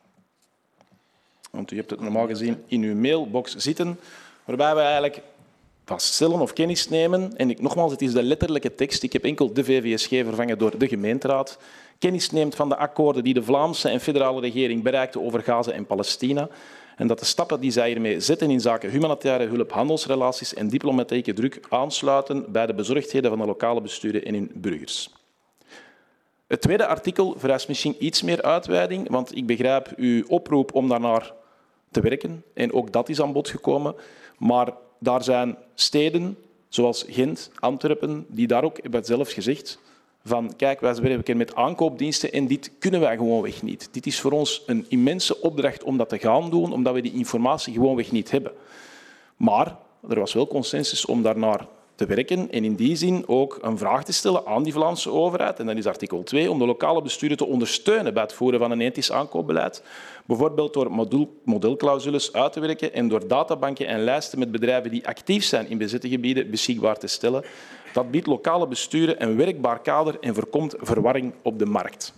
want u hebt het normaal gezien in uw mailbox zitten, waarbij we eigenlijk vaststellen of kennis nemen, en ik, nogmaals, het is de letterlijke tekst, ik heb enkel de V V S G vervangen door de gemeenteraad, kennis neemt van de akkoorden die de Vlaamse en federale regering bereikte over Gaza en Palestina en dat de stappen die zij hiermee zetten in zaken humanitaire hulp, handelsrelaties en diplomatieke druk aansluiten bij de bezorgdheden van de lokale besturen en hun burgers. Het tweede artikel vereist misschien iets meer uitweiding, want ik begrijp uw oproep om daarnaar te werken en ook dat is aan bod gekomen, maar daar zijn steden zoals Gent, Antwerpen, die daar ook hebben zelf gezegd van kijk, wij werken met aankoopdiensten en dit kunnen wij gewoonweg niet. Dit is voor ons een immense opdracht om dat te gaan doen, omdat we die informatie gewoonweg niet hebben. Maar er was wel consensus om daarnaar te werken en in die zin ook een vraag te stellen aan die Vlaamse overheid, en dat is artikel twee, om de lokale besturen te ondersteunen bij het voeren van een ethisch aankoopbeleid, bijvoorbeeld door model, modelclausules uit te werken en door databanken en lijsten met bedrijven die actief zijn in bezette gebieden beschikbaar te stellen. Dat biedt lokale besturen een werkbaar kader en voorkomt verwarring op de markt.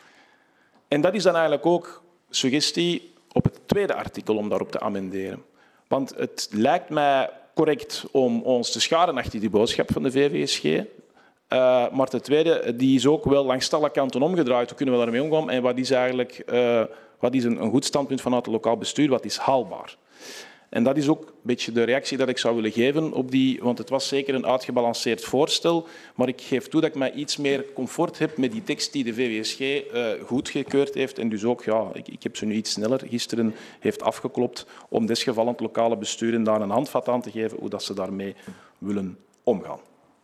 En dat is dan eigenlijk ook suggestie op het tweede artikel om daarop te amenderen. Want het lijkt mij correct om ons te scharen achter die boodschap van de V V S G. Uh, maar ten tweede, die is ook wel langs alle kanten omgedraaid. Hoe kunnen we daarmee omgaan? En wat is eigenlijk uh, wat is een, een goed standpunt vanuit het lokaal bestuur? Wat is haalbaar? En dat is ook een beetje de reactie dat ik zou willen geven op die, want het was zeker een uitgebalanceerd voorstel, maar ik geef toe dat ik mij iets meer comfort heb met die tekst die de V V S G uh, goedgekeurd heeft en dus ook, ja, ik, ik heb ze nu iets sneller gisteren heeft afgeklopt om desgevallend lokale besturen daar een handvat aan te geven hoe dat ze daarmee willen omgaan.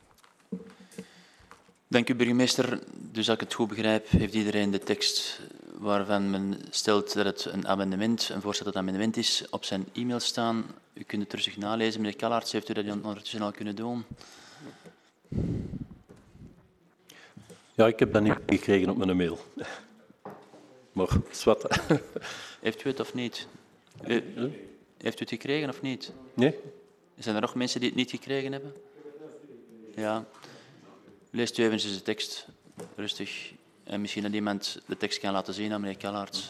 Dank u, burgemeester. Dus als ik het goed begrijp, heeft iedereen de tekst waarvan men stelt dat het een amendement, een voorstel dat een amendement is, op zijn e-mail staan. U kunt het rustig nalezen. Meneer Calaerts, heeft u dat ondertussen al kunnen doen? Ja, ik heb dat niet gekregen op mijn mail. Maar zwart. Heeft u het of niet? U, heeft u het gekregen of niet? Nee. Zijn er nog mensen die het niet gekregen hebben? Ja. Leest u even de tekst rustig. En misschien dat iemand de tekst kan laten zien aan meneer Calaerts.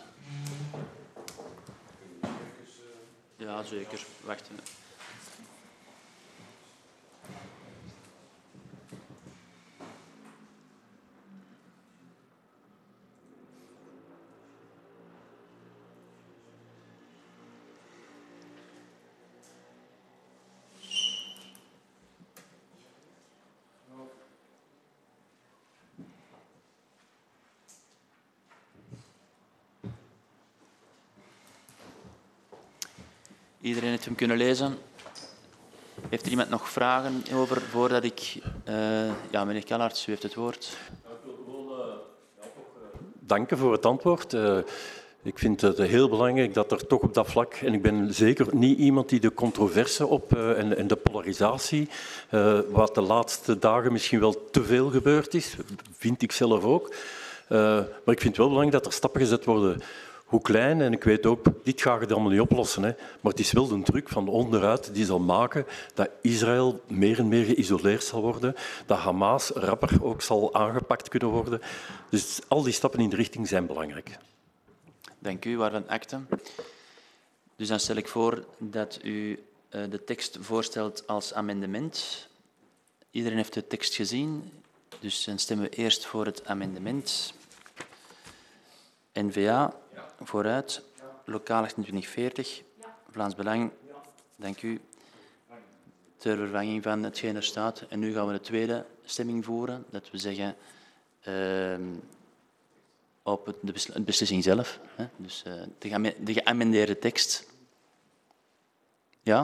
Ja, zeker. Wacht. Iedereen heeft hem kunnen lezen. Heeft er iemand nog vragen over voordat ik... Uh, ja, meneer Kellarts, u heeft het woord. Ik wil gewoon uh, ja, toch, uh, danken voor het antwoord. Uh, ik vind het heel belangrijk dat er toch op dat vlak... En ik ben zeker niet iemand die de controverse op uh, en, en de polarisatie, uh, wat de laatste dagen misschien wel te veel gebeurd is, vind ik zelf ook. Uh, maar ik vind het wel belangrijk dat er stappen gezet worden... Hoe klein, en ik weet ook, dit gaat het allemaal niet oplossen, hè, maar het is wel de druk van onderuit die zal maken dat Israël meer en meer geïsoleerd zal worden, dat Hamas rapper ook zal aangepakt kunnen worden. Dus al die stappen in de richting zijn belangrijk. Dank u, waarvan akte. Dus dan stel ik voor dat u uh, de tekst voorstelt als amendement. Iedereen heeft de tekst gezien, dus dan stemmen we eerst voor het amendement. N V A, vooruit. Lokaal achtentwintig veertig. Vlaams Belang, dank u. Ter vervanging van hetgeen er staat. En nu gaan we de tweede stemming voeren. Dat we zeggen uh, op het, de besl het beslissing zelf. Hè? Dus uh, de, de geamendeerde tekst. Ja?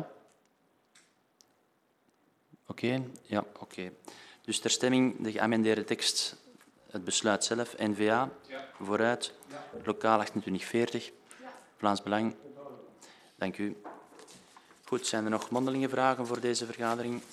Oké, okay. Ja, oké. Okay. Dus ter stemming de geamendeerde tekst. Het besluit zelf, N V A, ja. Vooruit, ja. Lokaal achtentwintig veertig, ja. Vlaams Belang. Dank u. Goed, zijn er nog mondelinge vragen voor deze vergadering?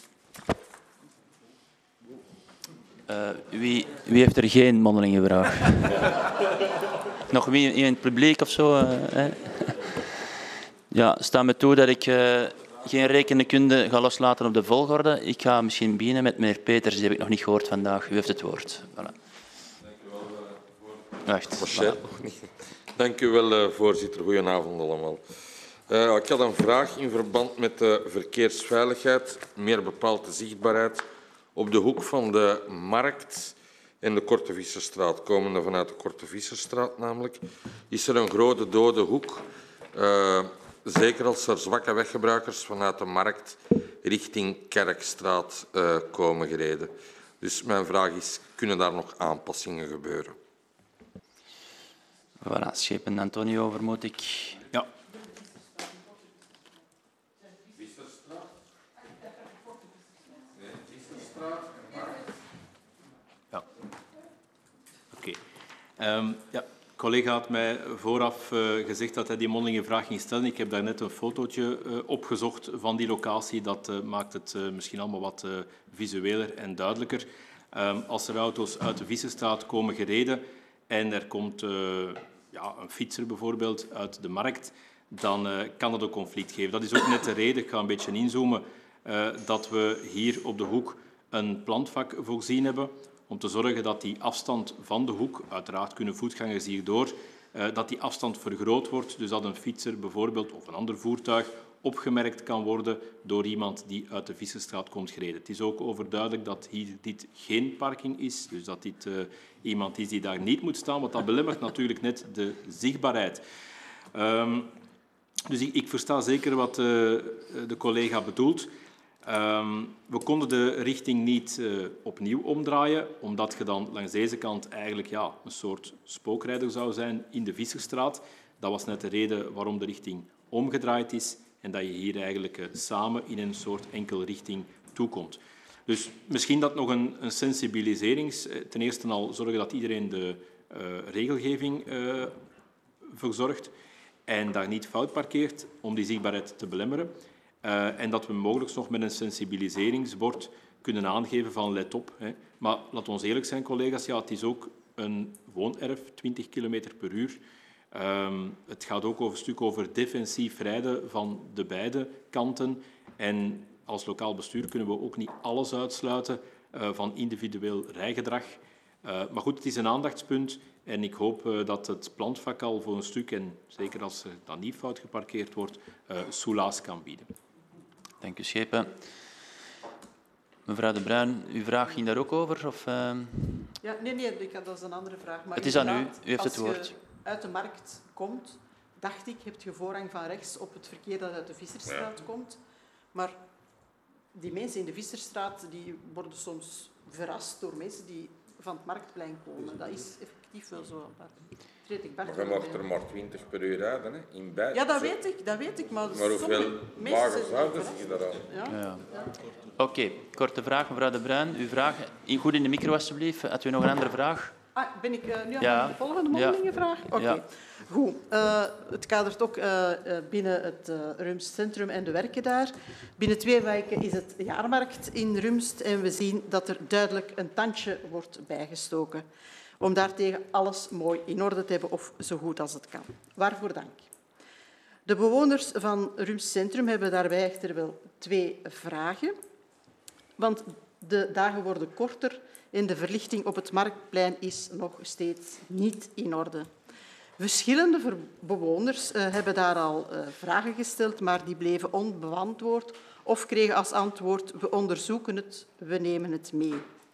Uh, wie, wie heeft er geen mondelinge vraag? Nog wie in het publiek of zo? Uh, hè? Ja, sta me toe dat ik uh, geen rekenkunde ga loslaten op de volgorde. Ik ga misschien beginnen met meneer Peters, die heb ik nog niet gehoord vandaag. U heeft het woord. Voilà. Wacht, voilà. Dank u wel, voorzitter. Goedenavond allemaal. Uh, ik had een vraag in verband met de verkeersveiligheid, meer bepaald de zichtbaarheid. Op de hoek van de Markt en de Korte Visserstraat, komende vanuit de Korte Visserstraat namelijk, is er een grote dode hoek. Uh, zeker als er zwakke weggebruikers vanuit de Markt richting Kerkstraat uh, komen gereden. Dus mijn vraag is, kunnen daar nog aanpassingen gebeuren? Voilà, schepen Antonio, vermoed ik. Ja. Ja. Oké. Okay. Um, ja. De collega had mij vooraf uh, gezegd dat hij die mondelinge vraag ging stellen. Ik heb daar net een fotootje uh, opgezocht van die locatie. Dat uh, maakt het uh, misschien allemaal wat uh, visueler en duidelijker. Um, als er auto's uit de Visserstraat komen gereden en er komt uh, ja, een fietser bijvoorbeeld uit de Markt, dan uh, kan dat ook conflict geven. Dat is ook net de reden, ik ga een beetje inzoomen, uh, dat we hier op de hoek een plantvak voorzien hebben om te zorgen dat die afstand van de hoek, uiteraard kunnen voetgangers hierdoor, uh, dat die afstand vergroot wordt, dus dat een fietser bijvoorbeeld of een ander voertuig opgemerkt kan worden door iemand die uit de Visserstraat komt gereden. Het is ook overduidelijk dat hier dit geen parking is, dus dat dit uh, iemand is die daar niet moet staan, want dat belemmert natuurlijk net de zichtbaarheid. Um, dus ik, ik versta zeker wat uh, de collega bedoelt. Um, we konden de richting niet uh, opnieuw omdraaien, omdat je dan langs deze kant eigenlijk ja, een soort spookrijder zou zijn in de Visserstraat. Dat was net de reden waarom de richting omgedraaid is en dat je hier eigenlijk uh, samen in een soort enkele richting toekomt. Dus misschien dat nog een, een sensibiliserings... Ten eerste al zorgen dat iedereen de uh, regelgeving uh, verzorgt en daar niet fout parkeert om die zichtbaarheid te belemmeren. Uh, en dat we mogelijk nog met een sensibiliseringsbord kunnen aangeven van let op. Hè. Maar laat ons eerlijk zijn, collega's, ja, het is ook een woonerf, twintig kilometer per uur. Um, het gaat ook over een stuk over defensief rijden van de beide kanten. En als lokaal bestuur kunnen we ook niet alles uitsluiten uh, van individueel rijgedrag. Uh, maar goed, het is een aandachtspunt en ik hoop uh, dat het plantvak al voor een stuk, en zeker als er dan niet fout geparkeerd wordt, uh, soelaas kan bieden. Dank u, Schepen. Mevrouw De Bruin, uw vraag ging daar ook over? Of, uh... ja, nee, nee, dat is een andere vraag. Maar het is aan u, u heeft het woord. Als je uit de Markt komt, dacht ik, heb je voorrang van rechts op het verkeer dat uit de Visserstraat ja. komt. Maar die mensen in de Visserstraat die worden soms verrast door mensen die van het Marktplein komen. Dat is effectief wel zo apart. Frederik Maar Bartel. je mag er maar twintig per uur rijden, hè? In beide. Ja, dat weet ik, dat weet ik. Maar, Maar hoeveel wagens houden ze zich daaraan? Ja. Ja. Oké, okay. Korte vraag, mevrouw De Bruin. Uw vraag, goed in de micro alstublieft. Had u nog een andere vraag? Ah, ben ik uh, nu aan ja. de volgende mondelinge vraag? Oké. Okay. Ja. Goed. Uh, het kadert ook uh, binnen het uh, Rumst Centrum en de werken daar. Binnen twee weken is het jaarmarkt in Rumst en we zien dat er duidelijk een tandje wordt bijgestoken om daartegen alles mooi in orde te hebben of zo goed als het kan. Waarvoor dank. De bewoners van Rumst Centrum hebben daarbij echter wel twee vragen, want de dagen worden korter en de verlichting op het Marktplein is nog steeds niet in orde. Verschillende bewoners uh, hebben daar al uh, vragen gesteld, maar die bleven onbeantwoord of kregen als antwoord: we onderzoeken het, we nemen het mee.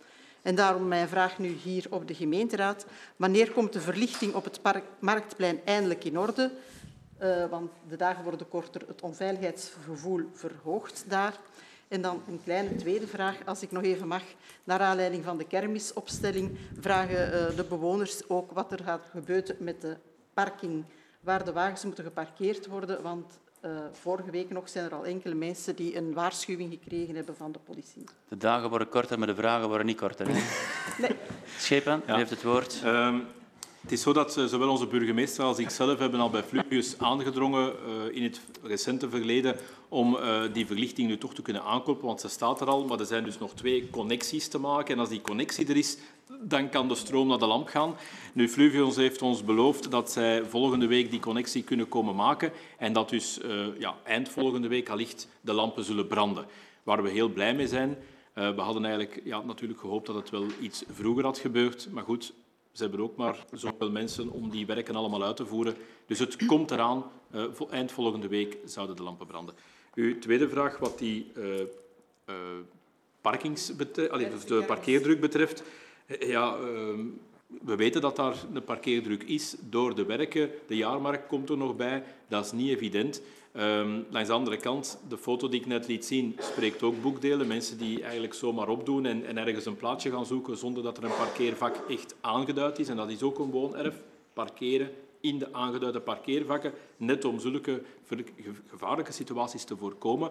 En daarom mijn vraag nu hier op de gemeenteraad. Wanneer komt de verlichting op het Marktplein eindelijk in orde? Uh, want de dagen worden korter, het onveiligheidsgevoel verhoogt daar. En dan een kleine tweede vraag, als ik nog even mag. Naar aanleiding van de kermisopstelling vragen uh, de bewoners ook wat er gaat gebeuren met de parking, waar de wagens moeten geparkeerd worden. Want uh, vorige week nog zijn er al enkele mensen die een waarschuwing gekregen hebben van de politie. De dagen worden korter, maar de vragen worden niet korter. Hè? Nee. Schepen, ja. U heeft het woord. Um, Het is zo dat uh, zowel onze burgemeester als ikzelf hebben al bij Fluvius aangedrongen uh, in het recente verleden om uh, die verlichting nu toch te kunnen aankopen, want ze staat er al, maar er zijn dus nog twee connecties te maken. En als die connectie er is, dan kan de stroom naar de lamp gaan. Nu, Fluvius heeft ons beloofd dat zij volgende week die connectie kunnen komen maken en dat dus uh, ja, eind volgende week allicht de lampen zullen branden. Waar we heel blij mee zijn. Uh, we hadden eigenlijk ja, natuurlijk gehoopt dat het wel iets vroeger had gebeurd, maar goed. Ze hebben ook maar zoveel mensen om die werken allemaal uit te voeren. Dus het komt eraan. Uh, eind volgende week zouden de lampen branden. Uw tweede vraag, wat die uh, uh, parkings betreft, allee, dus de parkeerdruk betreft. Ja, uh, we weten dat daar een parkeerdruk is door de werken. De jaarmarkt komt er nog bij. Dat is niet evident. Um, langs de andere kant, de foto die ik net liet zien, spreekt ook boekdelen. Mensen die eigenlijk zomaar opdoen en, en ergens een plaatsje gaan zoeken zonder dat er een parkeervak echt aangeduid is. En dat is ook een woonerf. Parkeren in de aangeduide parkeervakken, net om zulke gevaarlijke situaties te voorkomen.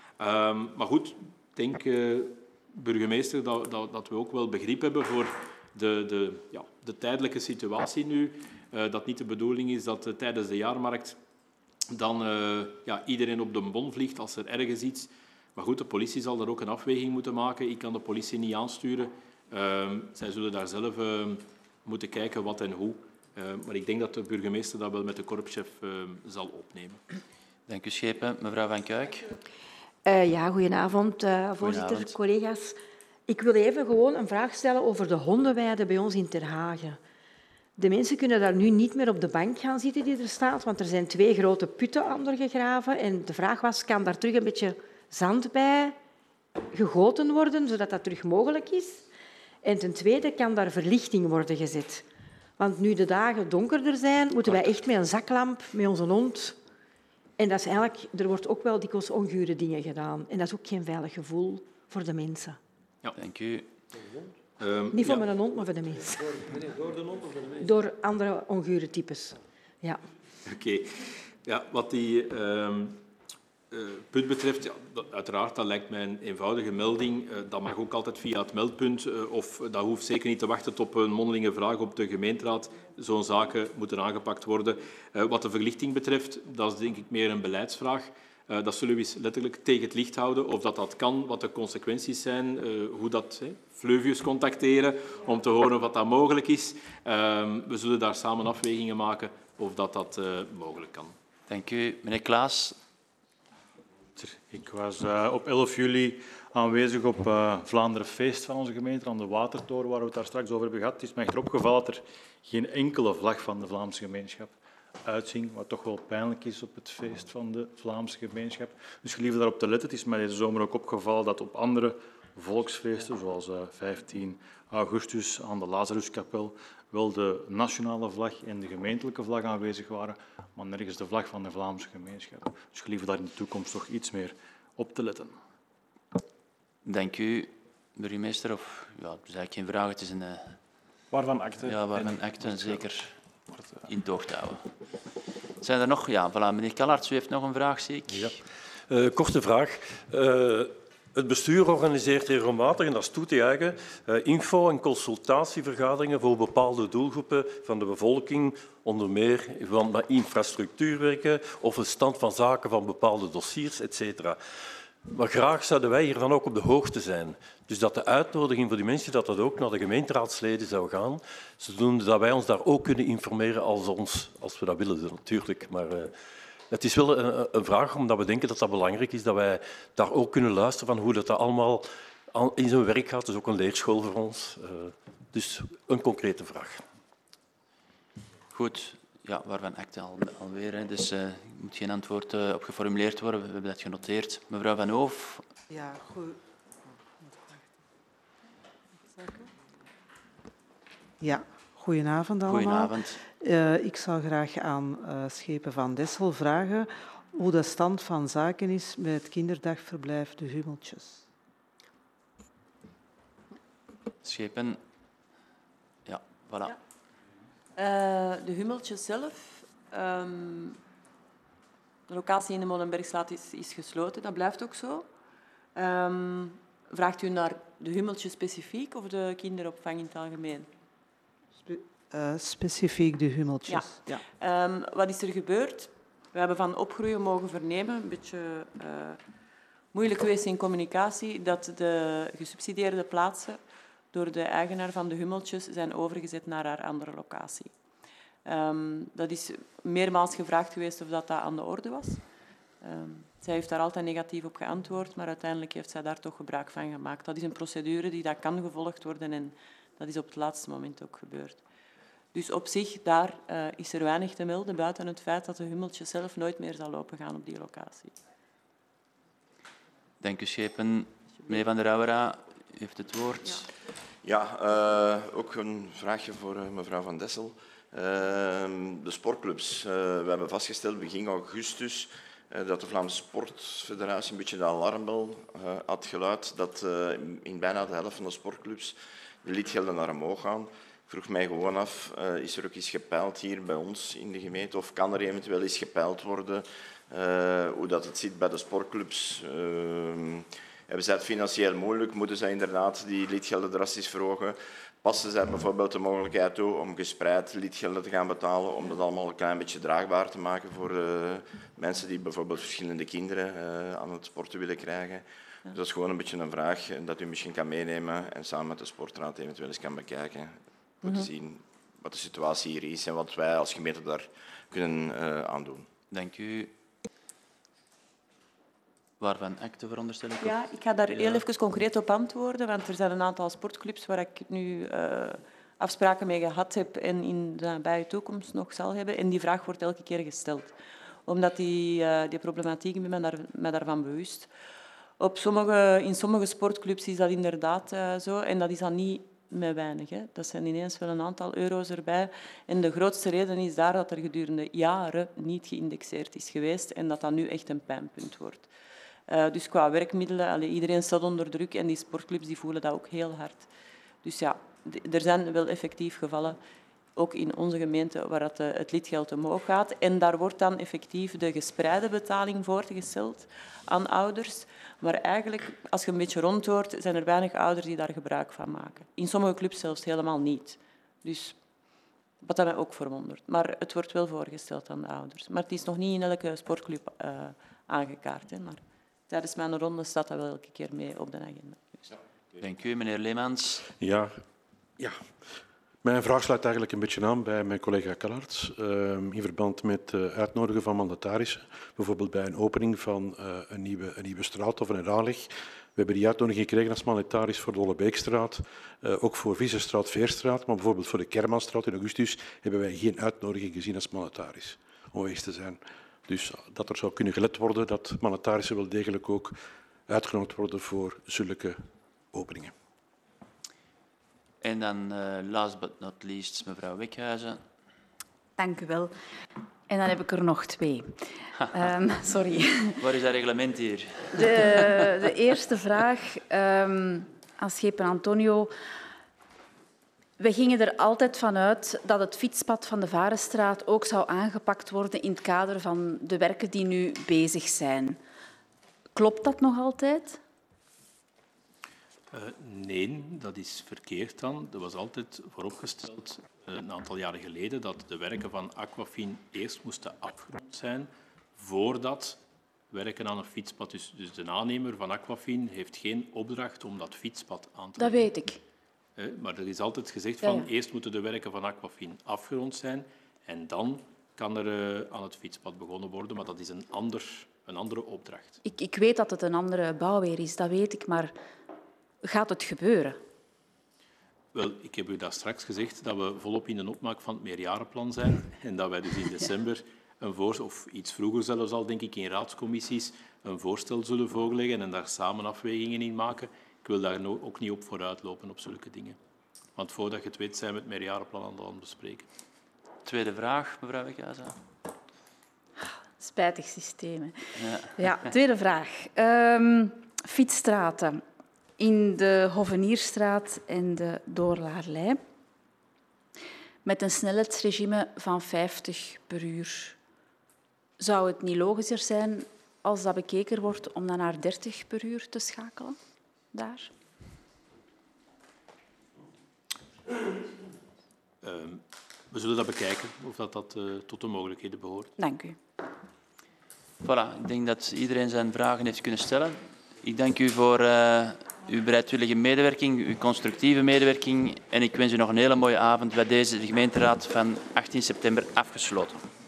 Um, maar goed, ik denk, uh, burgemeester, dat, dat, dat we ook wel begrip hebben voor de, de, ja, de tijdelijke situatie nu. Uh, dat niet de bedoeling is dat uh, tijdens de jaarmarkt dan uh, ja, iedereen op de bon vliegt als er ergens iets. Maar goed, de politie zal daar ook een afweging moeten maken. Ik kan de politie niet aansturen. Uh, zij zullen daar zelf uh, moeten kijken wat en hoe. Uh, maar ik denk dat de burgemeester dat wel met de korpschef uh, zal opnemen. Dank u, Schepen. Mevrouw Van Kuik. Uh, ja, goedenavond, uh, voorzitter, goedenavond. Collega's. Ik wil even gewoon een vraag stellen over de hondenweide bij ons in Ter Hagen. De mensen kunnen daar nu niet meer op de bank gaan zitten die er staat, want er zijn twee grote putten ondergegraven. En de vraag was, kan daar terug een beetje zand bij gegoten worden, zodat dat terug mogelijk is? En ten tweede, kan daar verlichting worden gezet? Want nu de dagen donkerder zijn, moeten wij echt met een zaklamp, met onze hond. En dat is eigenlijk, er wordt ook wel dikwijls ongure dingen gedaan. En dat is ook geen veilig gevoel voor de mensen. Ja, dank u. Um, Niet voor ja. mijn hond, maar voor de mensen. Door, door de hond of door de mensen? Door andere ongure types. Ja. Oké. Okay. Ja, wat die uh, uh, punt betreft, ja, dat, uiteraard, dat lijkt mij een eenvoudige melding. Uh, dat mag ook altijd via het meldpunt. Uh, of dat hoeft zeker niet te wachten tot een mondelinge vraag op de gemeenteraad. Zo'n zaken moeten aangepakt worden. Uh, wat de verlichting betreft, dat is denk ik meer een beleidsvraag. Uh, dat zullen we eens letterlijk tegen het licht houden. Of dat dat kan, wat de consequenties zijn, uh, hoe dat... Hey, Fluvius contacteren om te horen wat dat mogelijk is. Uh, we zullen daar samen afwegingen maken of dat, dat uh, mogelijk kan. Dank u. Meneer Klaas. Ik was uh, op elf juli aanwezig op uh, Vlaanderen Feest van onze gemeente, aan de Watertoren, waar we het daar straks over hebben gehad. Het is mij echter opgevallen dat er geen enkele vlag van de Vlaamse gemeenschap uitzing, wat toch wel pijnlijk is op het feest van de Vlaamse gemeenschap. Dus geliefde daarop te letten. Het is mij deze zomer ook opgevallen dat op andere volksfeesten, zoals uh, vijftien augustus aan de Lazaruskapel, wel de nationale vlag en de gemeentelijke vlag aanwezig waren, maar nergens de vlag van de Vlaamse gemeenschap. Dus geliefde daar in de toekomst toch iets meer op te letten. Dank u, burgemeester. Of, ja, het is eigenlijk geen vraag, het is een... Uh... Waarvan akte? Ja, waarvan akte, zeker. in het oog te houden. Zijn er nog? Ja, voilà, meneer Kallarts, u heeft nog een vraag, zie ik. Ja. Uh, korte vraag. Uh, het bestuur organiseert regelmatig, en dat is toe te juichen, uh, info- en consultatievergaderingen voor bepaalde doelgroepen van de bevolking, onder meer van infrastructuurwerken of de stand van zaken van bepaalde dossiers, et cetera. Maar graag zouden wij hiervan ook op de hoogte zijn. Dus dat de uitnodiging voor die mensen dat dat ook naar de gemeenteraadsleden zou gaan, zodoende dat wij ons daar ook kunnen informeren als, ons, als we dat willen, natuurlijk. Maar uh, het is wel een, een vraag, omdat we denken dat dat belangrijk is, dat wij daar ook kunnen luisteren van hoe dat allemaal in zijn werk gaat. Het is ook een leerschool voor ons. Uh, dus een concrete vraag. Goed. Ja, waarvan acte al, alweer. Hè. Dus er uh, moet geen antwoord uh, op geformuleerd worden. We hebben dat genoteerd. Mevrouw Van Hoof. Ja, goed. Ja, goedenavond allemaal. Goedenavond. Uh, ik zou graag aan uh, Schepen van Dessel vragen hoe de stand van zaken is met het kinderdagverblijf De Hummeltjes. Schepen. Ja, voilà. Ja. Uh, de Hummeltjes zelf, um, de locatie in de Molenbergstraat is, is gesloten, dat blijft ook zo. Um, vraagt u naar de Hummeltjes specifiek of de kinderopvang in het algemeen? Spe uh, specifiek de Hummeltjes. Ja. Ja. Um, wat is er gebeurd? We hebben van opgroeien mogen vernemen, een beetje uh, moeilijk geweest in communicatie, dat de gesubsidieerde plaatsen door de eigenaar van de Hummeltjes zijn overgezet naar haar andere locatie. Um, dat is meermaals gevraagd geweest of dat, dat aan de orde was. Um, zij heeft daar altijd negatief op geantwoord, maar uiteindelijk heeft zij daar toch gebruik van gemaakt. Dat is een procedure die dat kan gevolgd worden en dat is op het laatste moment ook gebeurd. Dus op zich, daar uh, is er weinig te melden, buiten het feit dat de Hummeltjes zelf nooit meer zal opengaan op die locatie. Dank u, Schepen. Meneer Van der Rauwera, u heeft het woord. Ja, uh, ook een vraagje voor uh, mevrouw Van Dessel. Uh, de sportclubs. Uh, we hebben vastgesteld begin augustus uh, dat de Vlaamse Sportfederatie een beetje de alarmbel uh, had geluid dat uh, in bijna de helft van de sportclubs de lidgelden naar omhoog gaan. Ik vroeg mij gewoon af, uh, is er ook eens gepeild hier bij ons in de gemeente of kan er eventueel eens gepeild worden uh, hoe dat het zit bij de sportclubs? Uh, Hebben zij het financieel moeilijk? Moeten zij inderdaad die lidgelden drastisch verhogen? Passen zij bijvoorbeeld de mogelijkheid toe om gespreid lidgelden te gaan betalen, om dat allemaal een klein beetje draagbaar te maken voor uh, mensen die bijvoorbeeld verschillende kinderen uh, aan het sporten willen krijgen? Ja. Dus dat is gewoon een beetje een vraag dat u misschien kan meenemen en samen met de sportraad eventueel eens kan bekijken, om mm-hmm. te zien wat de situatie hier is en wat wij als gemeente daar kunnen uh, aan doen. Dank u. Waarvan acte veronderstel ik? Ja, ik ga daar heel ja. even concreet op antwoorden, want er zijn een aantal sportclubs waar ik nu uh, afspraken mee gehad heb en in de nabije toekomst nog zal hebben. En die vraag wordt elke keer gesteld, omdat die, uh, die problematiek, ik ben daar, mij daarvan bewust. Op sommige, in sommige sportclubs is dat inderdaad uh, zo en dat is dan niet met weinig. Hè. Dat zijn ineens wel een aantal euro's erbij. En de grootste reden is daar dat er gedurende jaren niet geïndexeerd is geweest en dat dat nu echt een pijnpunt wordt. Uh, dus qua werkmiddelen, allee, iedereen staat onder druk en die sportclubs die voelen dat ook heel hard. Dus ja, d- er zijn wel effectief gevallen, ook in onze gemeente, waar het, uh, het lidgeld omhoog gaat. En daar wordt dan effectief de gespreide betaling voorgesteld aan ouders. Maar eigenlijk, als je een beetje rondhoort, zijn er weinig ouders die daar gebruik van maken. In sommige clubs zelfs helemaal niet. Dus wat dat mij ook verwondert. Maar het wordt wel voorgesteld aan de ouders. Maar het is nog niet in elke sportclub uh, aangekaart. Hè, maar tijdens mijn ronde staat dat wel elke keer mee op de agenda. Dus. Dank u, meneer Leemans. Ja, ja. Mijn vraag sluit eigenlijk een beetje aan bij mijn collega Kallarts. Uh, in verband met het uh, uitnodigen van mandatarissen. Bijvoorbeeld bij een opening van uh, een, nieuwe, een nieuwe straat of een aanleg. We hebben die uitnodiging gekregen als mandataris voor de Ollebeekstraat. Uh, ook voor Visserstraat, Veerstraat. Maar bijvoorbeeld voor de Kermanstraat in augustus hebben wij geen uitnodiging gezien als mandataris. Om geweest te zijn. Dus dat er zou kunnen gelet worden dat mandatarissen wel degelijk ook uitgenodigd worden voor zulke openingen. En dan, uh, last but not least, mevrouw Wekhuizen. Dank u wel. En dan heb ik er nog twee. um, sorry. Waar is dat reglement hier? De, de eerste vraag um, aan Schepen Antonio. We gingen er altijd van uit dat het fietspad van de Varenstraat ook zou aangepakt worden in het kader van de werken die nu bezig zijn. Klopt dat nog altijd? Uh, nee, dat is verkeerd dan. Er was altijd vooropgesteld, uh, een aantal jaren geleden, dat de werken van Aquafin eerst moesten afgerond zijn voordat werken aan een fietspad. Dus, dus de aannemer van Aquafin heeft geen opdracht om dat fietspad aan te leggen. Dat weet ik. Uh, maar er is altijd gezegd van ja, ja. eerst moeten de werken van Aquafin afgerond zijn en dan kan er uh, aan het fietspad begonnen worden, maar dat is een, ander, een andere opdracht. Ik, ik weet dat het een andere bouwweer is, dat weet ik, maar gaat het gebeuren? Wel, ik heb u daar straks gezegd dat we volop in de opmaak van het meerjarenplan zijn en dat wij dus in december, een voorstel, of iets vroeger zelfs al, denk ik, in raadscommissies, een voorstel zullen voorleggen en daar samen afwegingen in maken. Ik wil daar ook niet op vooruitlopen op zulke dingen. Want voordat je het weet, zijn we het meerjarenplan aan het bespreken. Tweede vraag, mevrouw Weghuizen. Spijtig systeem. Hè. Ja. Ja, tweede vraag. Um, fietsstraten in de Hovenierstraat en de Doorlaarlei met een snelheidsregime van vijftig per uur. Zou het niet logischer zijn, als dat bekeken wordt, om dan naar dertig per uur te schakelen? Daar? Uh, we zullen dat bekijken, of dat, dat uh, tot de mogelijkheden behoort. Dank u. Voilà, ik denk dat iedereen zijn vragen heeft kunnen stellen. Ik dank u voor uh, uw bereidwillige medewerking, uw constructieve medewerking en ik wens u nog een hele mooie avond bij deze de gemeenteraad van achttien september afgesloten.